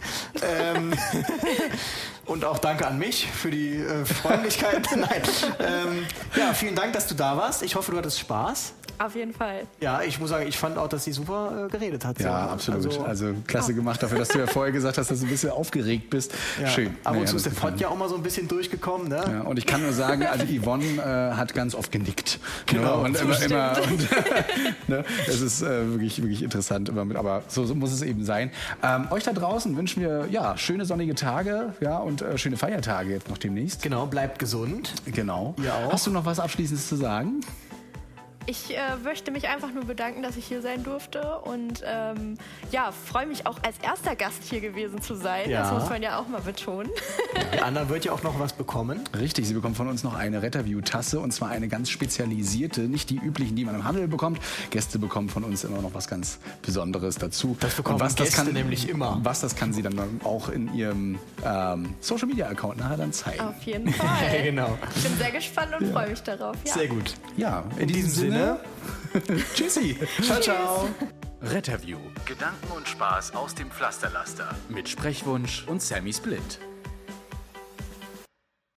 Und auch danke an mich für die Freundlichkeit. Nein. Vielen Dank, dass du da warst. Ich hoffe, du hattest Spaß. Auf jeden Fall. Ja, ich muss sagen, ich fand auch, dass sie super geredet hat. Ja, absolut. Also klasse gemacht dafür, dass du ja vorher gesagt hast, dass du ein bisschen aufgeregt bist. Ja. Schön. Ab und zu ist der Pott ja auch mal so ein bisschen durchgekommen. Ne? Ja, und ich kann nur sagen, also Yvonne hat ganz oft genickt. Genau. Und immer ne? Es ist wirklich interessant. Aber so muss es eben sein. Euch da draußen wünschen wir schöne sonnige Tage und schöne Feiertage jetzt noch demnächst. Genau, bleibt gesund. Genau. Ihr auch. Hast du noch was Abschließendes zu sagen? Ich möchte mich einfach nur bedanken, dass ich hier sein durfte und freue mich auch als erster Gast hier gewesen zu sein. Ja. Das muss man ja auch mal betonen. Die Anna wird ja auch noch was bekommen. Richtig, sie bekommt von uns noch eine Retterview-Tasse und zwar eine ganz spezialisierte, nicht die üblichen, die man im Handel bekommt. Gäste bekommen von uns immer noch was ganz Besonderes dazu. Das bekommen Gäste nämlich immer. Was das kann sie dann auch in ihrem Social-Media-Account nachher dann zeigen. Auf jeden Fall. Genau. Ich bin sehr gespannt und freue mich darauf. Ja. Sehr gut. Ja, in diesem Sinne. Tschüssi. Ciao, ciao. Retterview. Gedanken und Spaß aus dem Pflasterlaster. Mit Sprechwunsch und Sammy Split.